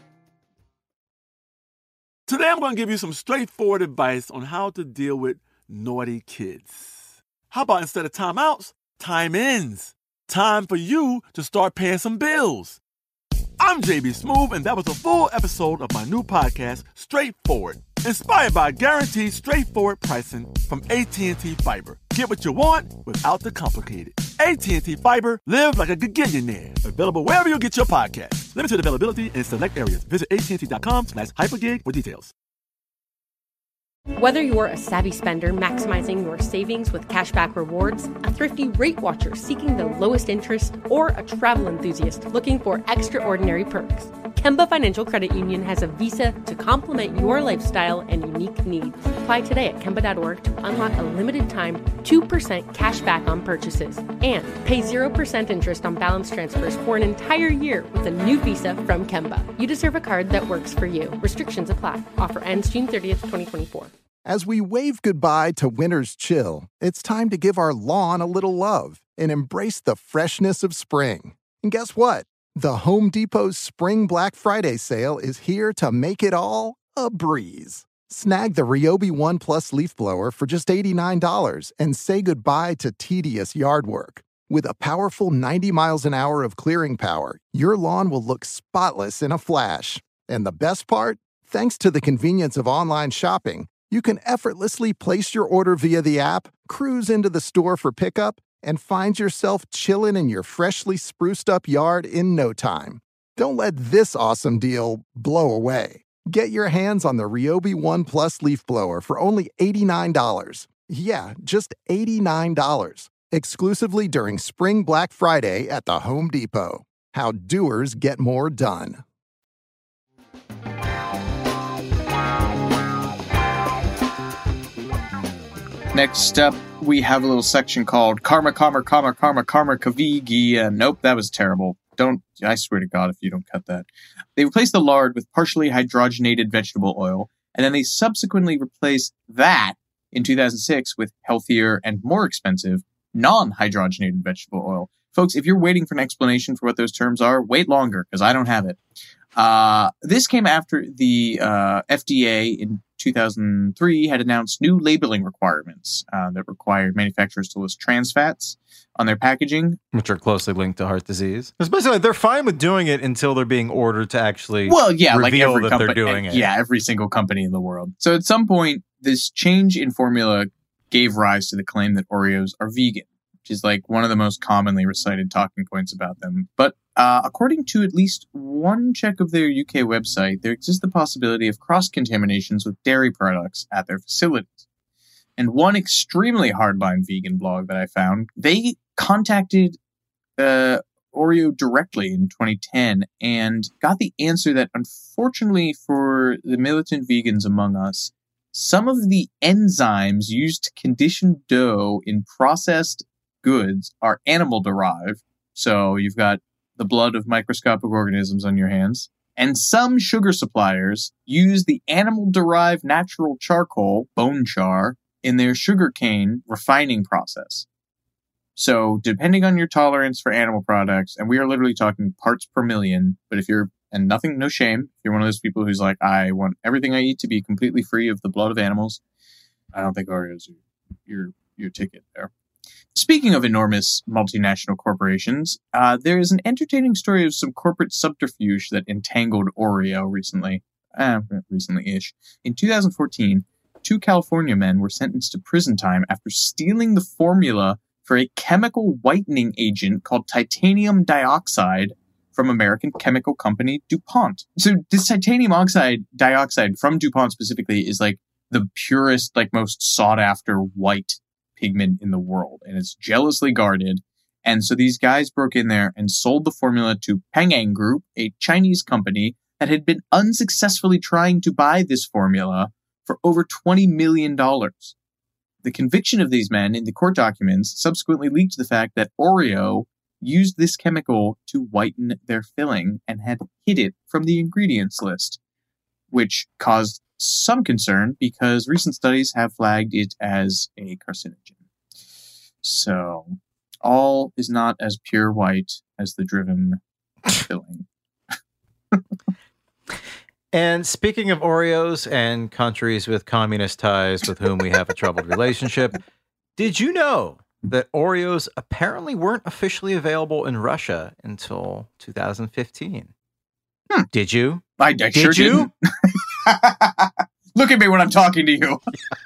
Today I'm going to give you some straightforward advice on how to deal with naughty kids. How about instead of timeouts, time-ins? Time for you to start paying some bills. I'm JB Smoove, and that was a full episode of my new podcast, Straightforward, inspired by guaranteed straightforward pricing from AT&T Fiber. Get what you want without the complicated. AT&T Fiber, live like a gigillionaire. Available wherever you get your podcasts. Limited availability in select areas. Visit AT&T.com/hypergig for details. Whether you're a savvy spender maximizing your savings with cashback rewards, a thrifty rate watcher seeking the lowest interest, or a travel enthusiast looking for extraordinary perks, Kemba Financial Credit Union has a visa to complement your lifestyle and unique needs. Apply today at Kemba.org to unlock a limited-time 2% cash back on purchases and pay 0% interest on balance transfers for an entire year with a new visa from Kemba. You deserve a card that works for you. Restrictions apply. Offer ends June 30th, 2024. As we wave goodbye to winter's chill, it's time to give our lawn a little love and embrace the freshness of spring. And guess what? The Home Depot's Spring Black Friday sale is here to make it all a breeze. Snag the Ryobi One Plus leaf blower for just $89 and say goodbye to tedious yard work. With a powerful 90 miles an hour of clearing power, your lawn will look spotless in a flash. And the best part? Thanks to the convenience of online shopping, you can effortlessly place your order via the app, cruise into the store for pickup, and find yourself chilling in your freshly spruced up yard in no time. Don't let this awesome deal blow away. Get your hands on the Ryobi One Plus leaf blower for only $89. Yeah, just $89. Exclusively during Spring Black Friday at the Home Depot. How doers get more done. Next up, we have a little section called Karma Kavigi. Nope, that was terrible. I swear to God if you don't cut that. They replaced the lard with partially hydrogenated vegetable oil, and then they subsequently replaced that in 2006 with healthier and more expensive non-hydrogenated vegetable oil. Folks, if you're waiting for an explanation for what those terms are, wait longer, because I don't have it. This came after the FDA in 2003 had announced new labeling requirements that required manufacturers to list trans fats on their packaging, which are closely linked to heart disease. Especially, they're fine with doing it until they're being ordered to actually reveal like every that they're doing it. Yeah, every single company in the world. So at some point, this change in formula gave rise to the claim that Oreos are vegan, which is like one of the most commonly recited talking points about them. But according to at least one check of their UK website, there exists the possibility of cross-contaminations with dairy products at their facilities. And one extremely hardline vegan blog that I found, they contacted Oreo directly in 2010 and got the answer that, unfortunately for the militant vegans among us, some of the enzymes used to condition dough in processed goods are animal-derived. So you've got the blood of microscopic organisms on your hands. And some sugar suppliers use the animal-derived natural charcoal, bone char, in their sugarcane refining process. So depending on your tolerance for animal products, and we are literally talking parts per million, but if you're, and nothing, no shame, if you're one of those people who's like, I want everything I eat to be completely free of the blood of animals, I don't think Oreos are your ticket there. Speaking of enormous multinational corporations, there is an entertaining story of some corporate subterfuge that entangled Oreo recently-ish. In 2014, 2 California men were sentenced to prison time after stealing the formula for a chemical whitening agent called titanium dioxide from American chemical company DuPont. So this titanium dioxide from DuPont specifically is like the purest, like most sought after white pigment in the world, and it's jealously guarded. And so these guys broke in there and sold the formula to Pangang Group, a Chinese company that had been unsuccessfully trying to buy this formula for over $20 million. The conviction of these men in the court documents subsequently leaked the fact that Oreo used this chemical to whiten their filling and had hid it from the ingredients list, which caused some concern because recent studies have flagged it as a carcinogen. So, all is not as pure white as the driven filling. And speaking of Oreos and countries with communist ties with whom we have a troubled relationship, did you know that Oreos apparently weren't officially available in Russia until 2015? Did you? I sure didn't. Look at me when I'm talking to you.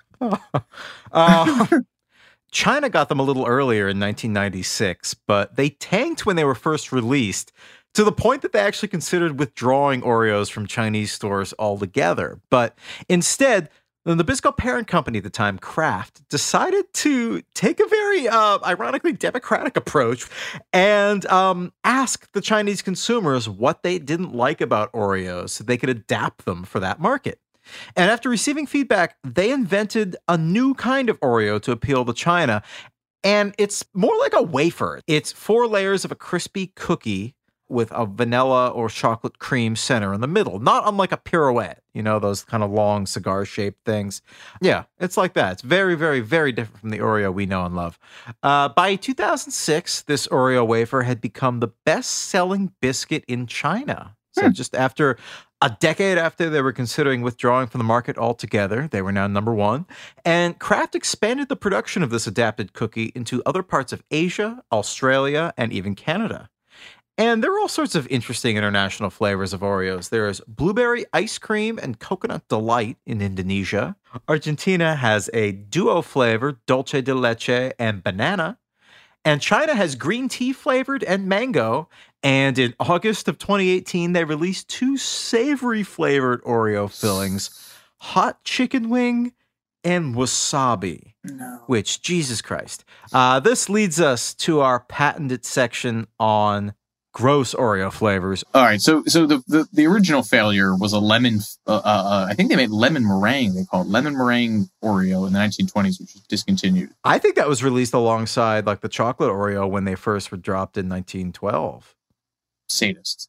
China got them a little earlier in 1996, but they tanked when they were first released to the point that they actually considered withdrawing Oreos from Chinese stores altogether. But instead, the Nabisco parent company at the time, Kraft, decided to take a very ironically democratic approach and ask the Chinese consumers what they didn't like about Oreos so they could adapt them for that market. And after receiving feedback, they invented a new kind of Oreo to appeal to China. And it's more like a wafer. It's 4 layers of a crispy cookie with a vanilla or chocolate cream center in the middle, not unlike a pirouette, you know, those kind of long cigar-shaped things. Yeah, it's like that. It's very, very, very different from the Oreo we know and love. By 2006, this Oreo wafer had become the best-selling biscuit in China. So just after a decade after they were considering withdrawing from the market altogether, they were now number 1. And Kraft expanded the production of this adapted cookie into other parts of Asia, Australia, and even Canada. And there are all sorts of interesting international flavors of Oreos. There is blueberry ice cream and coconut delight in Indonesia. Argentina has a duo flavor, dulce de leche and banana. And China has green tea flavored and mango. And in August of 2018, they released 2 savory flavored Oreo fillings, hot chicken wing and wasabi. No. Which, Jesus Christ. This leads us to our patented section on gross Oreo flavors. All right, so the original failure was a lemon. I think they made lemon meringue. They called it lemon meringue Oreo in the 1920s, which was discontinued. I think that was released alongside like the chocolate Oreo when they first were dropped in 1912. Sadists.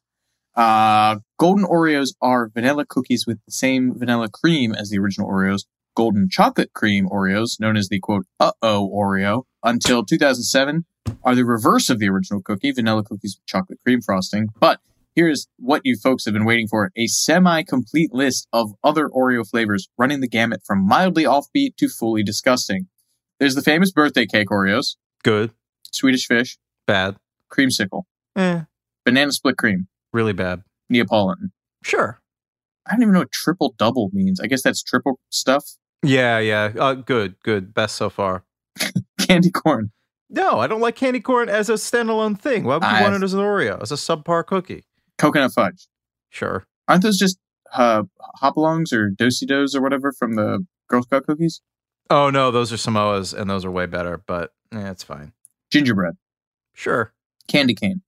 Golden Oreos are vanilla cookies with the same vanilla cream as the original Oreos. Golden chocolate cream Oreos, known as the quote uh-oh Oreo, until 2007 are the reverse of the original cookie, vanilla cookies with chocolate cream frosting. But here's what you folks have been waiting for, a semi-complete list of other Oreo flavors running the gamut from mildly offbeat to fully disgusting. There's the famous birthday cake Oreos. Good. Swedish fish. Bad. Creamsicle. Banana split cream. Really bad. Neapolitan. Sure. I don't even know what triple double means. I guess that's triple stuff. Yeah. Good. Best so far. Candy corn. No, I don't like candy corn as a standalone thing. Why would you want it as an Oreo, as a subpar cookie? Coconut fudge. Sure. Aren't those just hopalongs or do-si-dos or whatever from the Girl Scout cookies? Oh, no, those are Samoas, and those are way better, but it's fine. Gingerbread. Sure. Candy cane.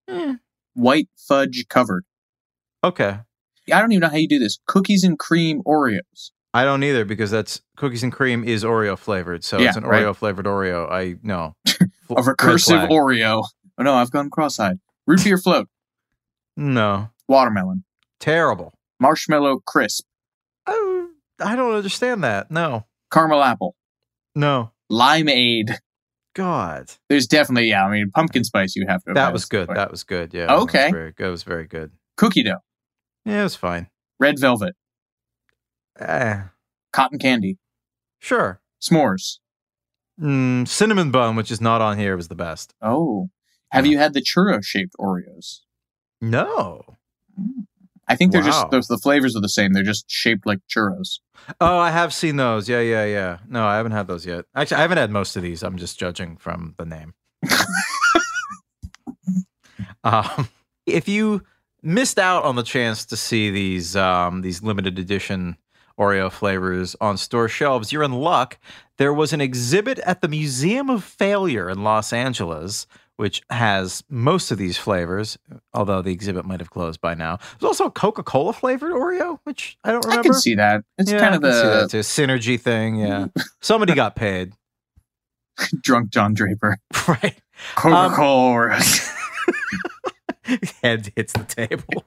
White fudge covered. Okay. I don't even know how you do this. Cookies and cream Oreos. I don't either because that's cookies and cream is Oreo flavored. So Yeah, it's an right. Oreo flavored Oreo. I know. A recursive Oreo. Oh no, I've gone cross-eyed. Root beer float. No. Watermelon. Terrible. Marshmallow crisp. I don't understand that. No. Caramel apple. No. Limeade. God. There's definitely, pumpkin spice you have to have. That was good. That was good. Yeah. Okay. That was very good. Cookie dough. Yeah, it was fine. Red velvet. Cotton candy. Sure. S'mores. Cinnamon bun, which is not on here, was the best. Oh. Have you had the churro-shaped Oreos? No. I think they're Wow. just, the flavors are the same. They're just shaped like churros. Oh, I have seen those. Yeah. No, I haven't had those yet. Actually, I haven't had most of these. I'm just judging from the name. If you missed out on the chance to see these limited edition Oreo flavors on store shelves, you're in luck. There was an exhibit at the Museum of Failure in Los Angeles, which has most of these flavors, although the exhibit might have closed by now. There's also a Coca-Cola flavored Oreo, which I don't remember. I can see that. It's kind of I can see that too. Synergy thing, yeah. Somebody got paid. Drunk John Draper. Right. Coca-Cola Oreos. Head hits the table.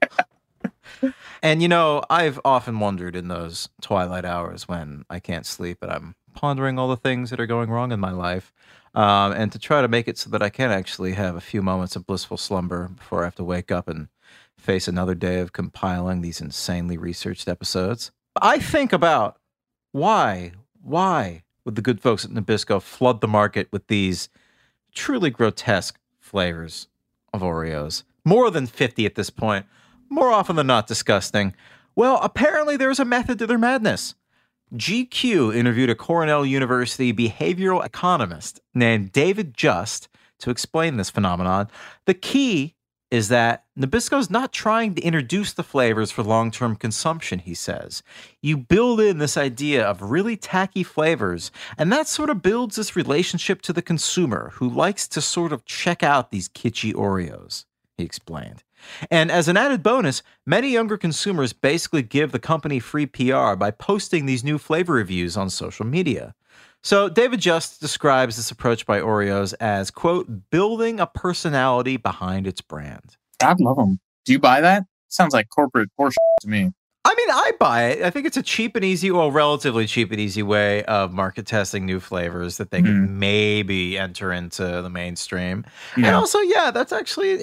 And, I've often wondered in those twilight hours when I can't sleep and I'm pondering all the things that are going wrong in my life, and to try to make it so that I can actually have a few moments of blissful slumber before I have to wake up and face another day of compiling these insanely researched episodes. I think about why would the good folks at Nabisco flood the market with these truly grotesque flavors of Oreos? More than 50 at this point. More often than not disgusting. Well, apparently there's a method to their madness. GQ interviewed a Cornell University behavioral economist named David Just to explain this phenomenon. The key is that Nabisco's not trying to introduce the flavors for long-term consumption, he says. You build in this idea of really tacky flavors, and that sort of builds this relationship to the consumer who likes to sort of check out these kitschy Oreos, he explained. And as an added bonus, many younger consumers basically give the company free PR by posting these new flavor reviews on social media. So David Just describes this approach by Oreos as, quote, building a personality behind its brand. God love them. Do you buy that? Sounds like corporate horseshit to me. I mean, I buy it. I think it's a cheap and easy, well, relatively cheap and easy way of market testing new flavors that they can maybe enter into the mainstream. Yeah. And also, that's actually,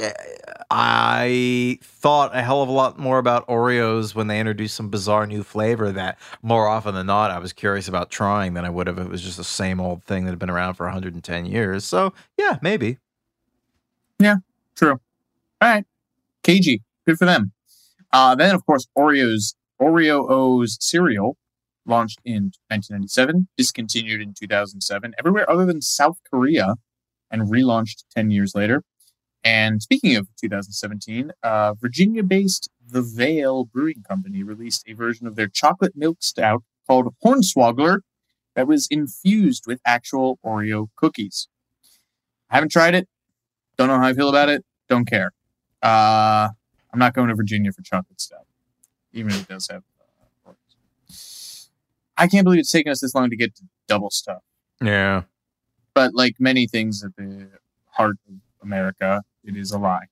I thought a hell of a lot more about Oreos when they introduced some bizarre new flavor that more often than not I was curious about trying than I would have if it was just the same old thing that had been around for 110 years. So, yeah, maybe. Yeah, true. All right. KG. Good for them. Then, of course, Oreo-O's cereal launched in 1997, discontinued in 2007, everywhere other than South Korea, and relaunched 10 years later. And speaking of 2017, Virginia-based The Vale Brewing Company released a version of their chocolate milk stout called Hornswoggler that was infused with actual Oreo cookies. I haven't tried it. Don't know how I feel about it. Don't care. I'm not going to Virginia for chocolate stout, even if it does have Oreos. I can't believe it's taken us this long to get to double stuff. Yeah. But like many things at the heart of America, it is a lie.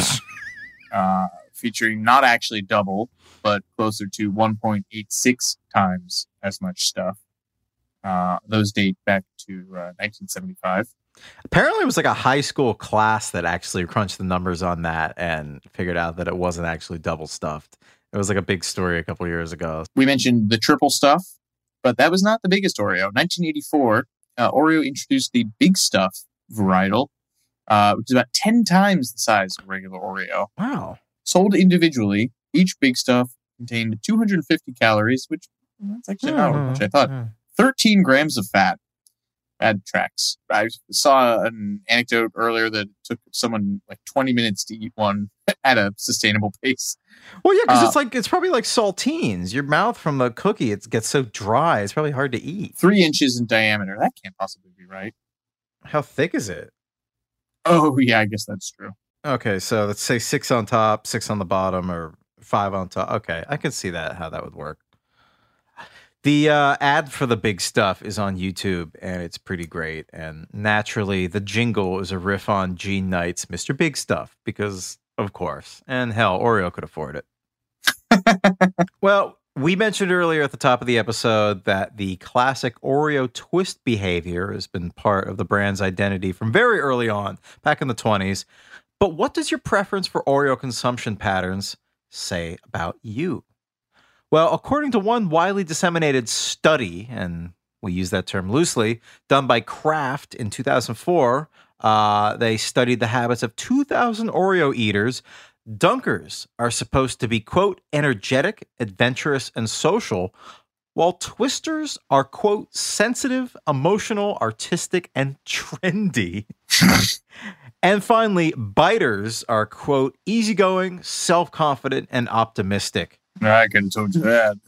Featuring not actually double, but closer to 1.86 times as much stuff. Those date back to 1975. Apparently, it was like a high school class that actually crunched the numbers on that and figured out that it wasn't actually double stuffed. It was like a big story a couple years ago. We mentioned the triple stuff, but that was not the biggest Oreo. 1984, Oreo introduced the Big Stuff varietal, which is about 10 times the size of regular Oreo. Wow. Sold individually, each Big Stuff contained 250 calories, which that's actually not much I thought. 13 grams of fat. Bad tracks. I saw an anecdote earlier that it took someone like 20 minutes to eat one at a sustainable pace. Well, yeah, because it's probably like saltines. Your mouth from the cookie, it gets so dry. It's probably hard to eat. 3 inches in diameter. That can't possibly be right. How thick is it? Oh, yeah, I guess that's true. Okay, so let's say 6 on top, 6 on the bottom, or 5 on top. Okay, I can see that, how that would work. The ad for the big stuff is on YouTube, and it's pretty great. And naturally, the jingle is a riff on Gene Knight's Mr. Big Stuff, because, of course. And hell, Oreo could afford it. Well, we mentioned earlier at the top of the episode that the classic Oreo twist behavior has been part of the brand's identity from very early on, back in the 20s. But what does your preference for Oreo consumption patterns say about you? Well, according to one widely disseminated study, and we use that term loosely, done by Kraft in 2004, they studied the habits of 2,000 Oreo eaters. Dunkers are supposed to be, quote, energetic, adventurous, and social, while twisters are, quote, sensitive, emotional, artistic, and trendy. And finally, biters are, quote, easygoing, self-confident, and optimistic. I could have told you that.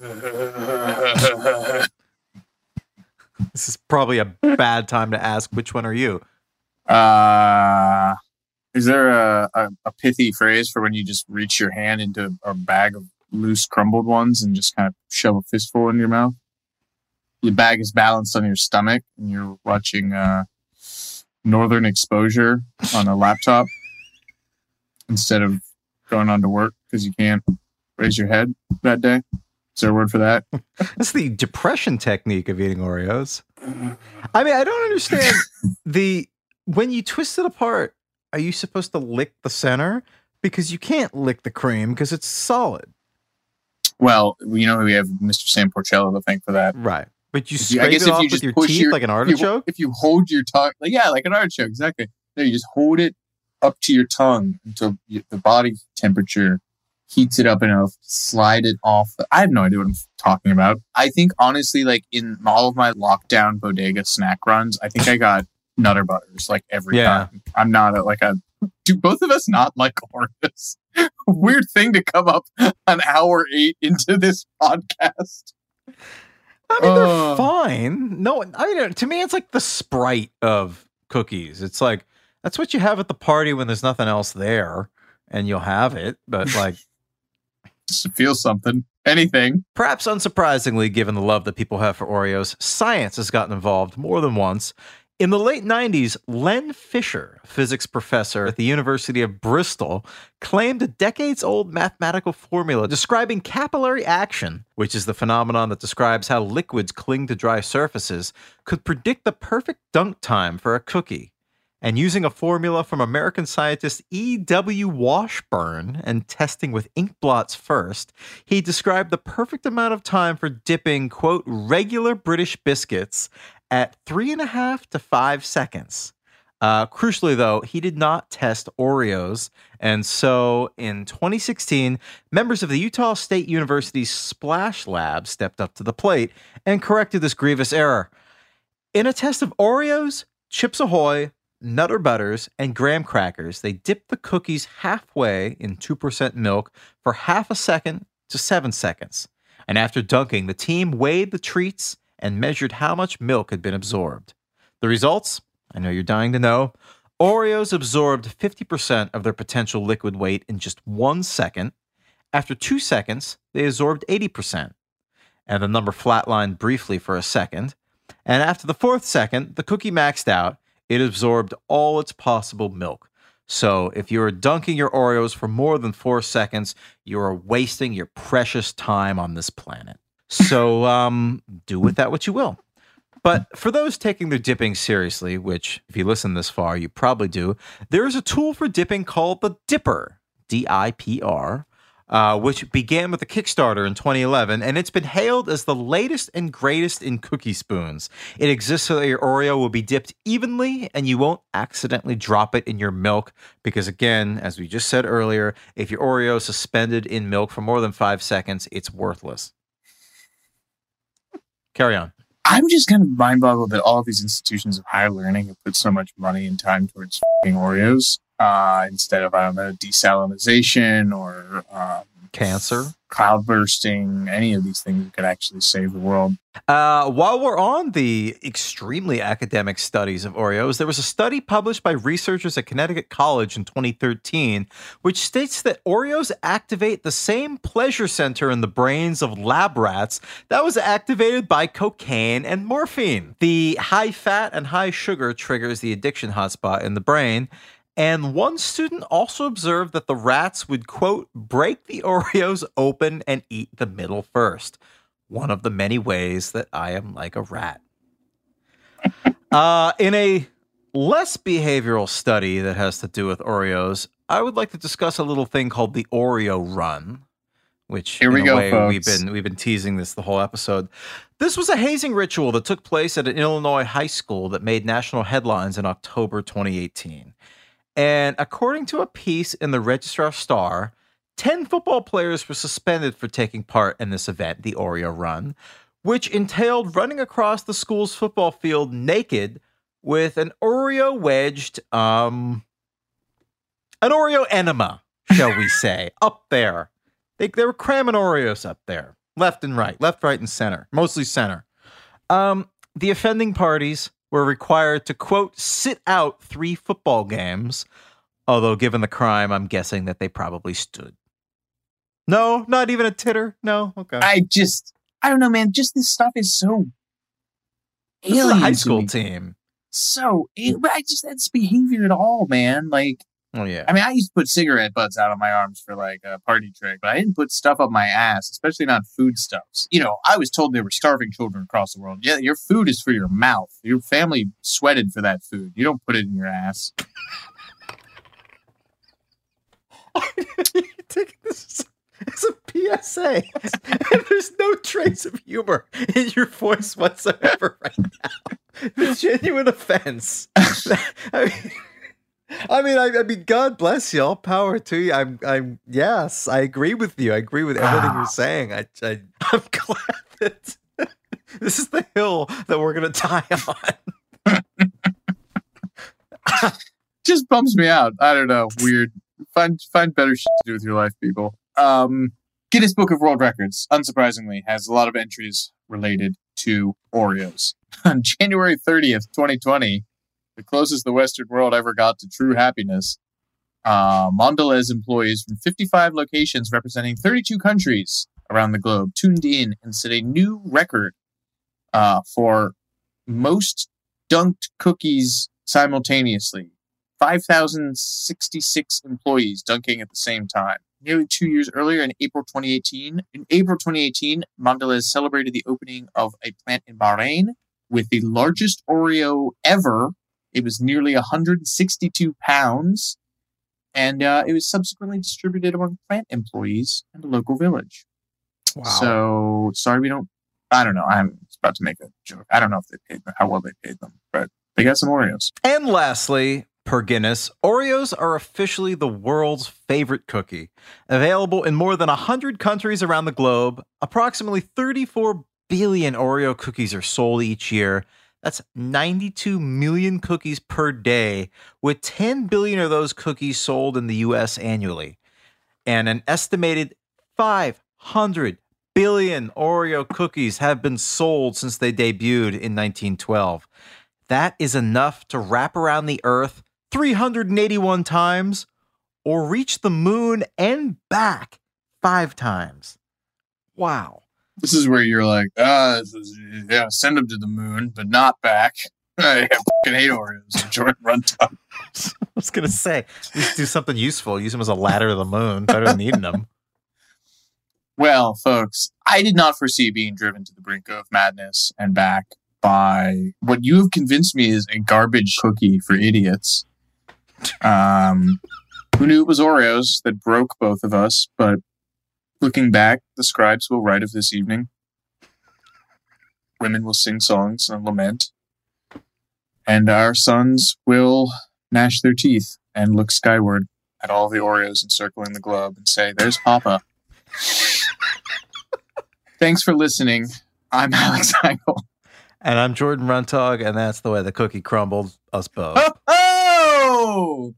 This is probably a bad time to ask, which one are you? Is there a pithy phrase for when you just reach your hand into a bag of loose crumbled ones and just kind of shove a fistful in your mouth? The bag is balanced on your stomach and you're watching Northern Exposure on a laptop instead of going on to work because you can't raise your head that day. Is there a word for that? That's the depression technique of eating Oreos. I mean, I don't understand when you twist it apart, are you supposed to lick the center? Because you can't lick the cream because it's solid. Well, we have Mr. Sam Porcello to thank for that. Right. But you scrape it off with your teeth like an artichoke? If you hold your tongue, like an artichoke, exactly. No, you just hold it up to your tongue until the body temperature heats it up enough, slide it off. I have no idea what I'm talking about. I think, honestly, like in all of my lockdown bodega snack runs, I think I got Nutter Butters like every time. I'm not do both of us not like Oreos? Weird thing to come up an hour 8 into this podcast. I mean, they're fine. No, I mean, to me, it's like the Sprite of cookies. It's like, that's what you have at the party when there's nothing else there, and you'll have it, but like... Just to feel something. Anything. Perhaps unsurprisingly, given the love that people have for Oreos, science has gotten involved more than once. In the late 90s, Len Fisher, a physics professor at the University of Bristol, claimed a decades-old mathematical formula describing capillary action, which is the phenomenon that describes how liquids cling to dry surfaces, could predict the perfect dunk time for a cookie. And using a formula from American scientist E.W. Washburn and testing with ink blots first, he described the perfect amount of time for dipping, quote, regular British biscuits at 3.5 to 5 seconds. Crucially, though, he did not test Oreos. And so in 2016, members of the Utah State University Splash Lab stepped up to the plate and corrected this grievous error. In a test of Oreos, Chips Ahoy, Nutter Butters, and graham crackers, they dipped the cookies halfway in 2% milk for half a second to 7 seconds. And after dunking, the team weighed the treats and measured how much milk had been absorbed. The results? I know you're dying to know. Oreos absorbed 50% of their potential liquid weight in just 1 second. After 2 seconds, they absorbed 80%. And the number flatlined briefly for a second. And after the 4th second, the cookie maxed out. It absorbed all its possible milk. So if you're dunking your Oreos for more than 4 seconds, you're wasting your precious time on this planet. So do with that what you will. But for those taking their dipping seriously, which if you listen this far, you probably do, there is a tool for dipping called the Dipper, D-I-P-R, which began with a Kickstarter in 2011, and it's been hailed as the latest and greatest in cookie spoons. It exists so that your Oreo will be dipped evenly, and you won't accidentally drop it in your milk, because again, as we just said earlier, if your Oreo is suspended in milk for more than 5 seconds, it's worthless. Carry on. I'm just kind of mind-boggled that all of these institutions of higher learning have put so much money and time towards f***ing Oreos instead of, I don't know, desalinization or... cancer? cloud bursting, any of these things could actually save the world. While we're on the extremely academic studies of Oreos, there was a study published by researchers at Connecticut College in 2013, which states that Oreos activate the same pleasure center in the brains of lab rats that was activated by cocaine and morphine. The high fat and high sugar triggers the addiction hotspot in the brain. And one student also observed that the rats would, quote, break the Oreos open and eat the middle first. One of the many ways that I am like a rat. In a less behavioral study that has to do with Oreos, I would like to discuss a little thing called the Oreo Run, which Here we go, folks. We've been teasing this the whole episode. This was a hazing ritual that took place at an Illinois high school that made national headlines in October 2018. And according to a piece in the Registrar-Star, 10 football players were suspended for taking part in this event, the Oreo Run, which entailed running across the school's football field naked with an Oreo wedged, an Oreo enema, shall we say, up there. They were cramming Oreos up there, left, right, and center, mostly center. The offending parties were required to, quote, sit out 3 football games, although given the crime, I'm guessing that they probably stood. No, not even a titter? No? Okay. I don't know, man. Just this stuff is so alien. This is a high school team. But that's behavior at all, man. Like, oh, yeah. I mean, I used to put cigarette butts out on my arms for like a party trick, but I didn't put stuff up my ass, especially not foodstuffs. You know, I was told there were starving children across the world. Yeah, your food is for your mouth. Your family sweated for that food. You don't put it in your ass. You're taking this as a PSA. And there's no trace of humor in your voice whatsoever right now. The genuine offense. I mean, God bless you. All power to you. Yes, I agree with you. I agree with everything you're saying. I'm glad that this is the hill that we're going to die on. Just bums me out. I don't know. Weird. Find better shit to do with your life, people. Guinness Book of World Records, unsurprisingly, has a lot of entries related to Oreos. On January 30th, 2020, the closest the Western world ever got to true happiness, Mondelez employees from 55 locations representing 32 countries around the globe tuned in and set a new record for most dunked cookies simultaneously. 5,066 employees dunking at the same time. Nearly 2 years earlier, in April 2018, Mondelez celebrated the opening of a plant in Bahrain with the largest Oreo ever. It was nearly 162 pounds, and it was subsequently distributed among plant employees in the local village. Wow. So, sorry I don't know. I'm about to make a joke. I don't know if they paid them, how well they paid them, but they got some Oreos. And lastly, per Guinness, Oreos are officially the world's favorite cookie. Available in more than 100 countries around the globe, approximately 34 billion Oreo cookies are sold each year. That's 92 million cookies per day, with 10 billion of those cookies sold in the U.S. annually. And an estimated 500 billion Oreo cookies have been sold since they debuted in 1912. That is enough to wrap around the Earth 381 times or reach the moon and back 5 times. Wow. This is where you're like, send them to the moon, but not back. I fucking hate Oreos. Jordan Runtime. I was going to say, just do something useful. Use them as a ladder to the moon. Better than eating them. Well, folks, I did not foresee being driven to the brink of madness and back by what you have convinced me is a garbage cookie for idiots. Who knew it was Oreos that broke both of us, but looking back, the scribes will write of this evening. Women will sing songs and lament. And our sons will gnash their teeth and look skyward at all the Oreos encircling the globe and say, "There's Papa." Thanks for listening. I'm Alex Heigl. And I'm Jordan Runtag, and that's the way the cookie crumbled, us both. Oh!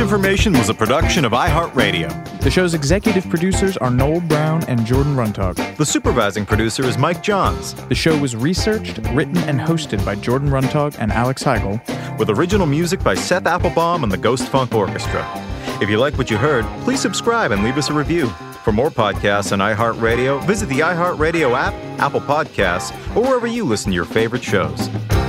Much Information was a production of iHeartRadio. The show's executive producers are Noel Brown and Jordan Runtagh. The supervising producer is Mike Johns. The show was researched, written, and hosted by Jordan Runtagh and Alex Heigl, with original music by Seth Applebaum and the Ghost Funk Orchestra. If you like what you heard, please subscribe and leave us a review. For more podcasts on iHeartRadio, visit the iHeartRadio app, Apple Podcasts, or wherever you listen to your favorite shows.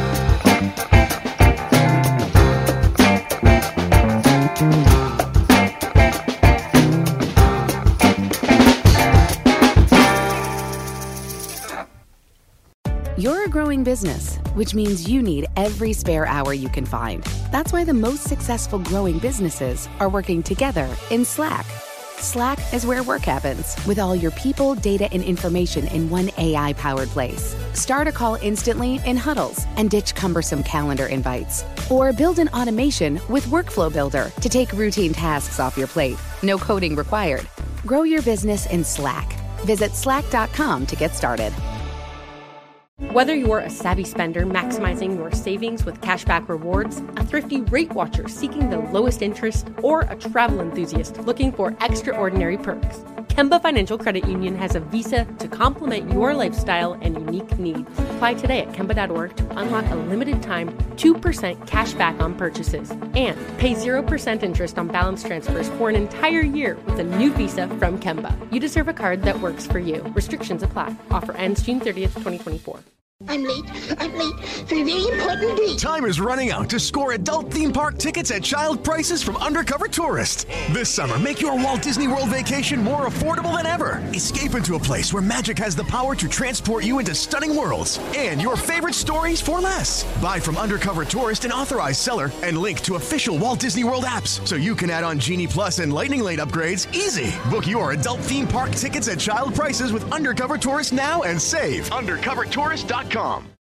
You're a growing business, which means you need every spare hour you can find. That's why the most successful growing businesses are working together in Slack. Slack is where work happens, with all your people, data, and information in one AI-powered place. Start a call instantly in huddles and ditch cumbersome calendar invites. Or build an automation with Workflow Builder to take routine tasks off your plate. No coding required. Grow your business in Slack. Visit slack.com to get started. Whether you're a savvy spender maximizing your savings with cashback rewards, a thrifty rate watcher seeking the lowest interest, or a travel enthusiast looking for extraordinary perks, Kemba Financial Credit Union has a visa to complement your lifestyle and unique needs. Apply today at Kemba.org to unlock a limited-time 2% cash back on purchases and pay 0% interest on balance transfers for an entire year with a new visa from Kemba. You deserve a card that works for you. Restrictions apply. Offer ends June 30th, 2024. I'm late for a very important date. Time is running out to score adult theme park tickets at child prices from Undercover Tourist. This summer, make your Walt Disney World vacation more affordable than ever. Escape into a place where magic has the power to transport you into stunning worlds and your favorite stories for less. Buy from Undercover Tourist, an authorized seller, and link to official Walt Disney World apps so you can add on Genie Plus and Lightning Lane upgrades easy. Book your adult theme park tickets at child prices with Undercover Tourist now and save. UndercoverTourist.com.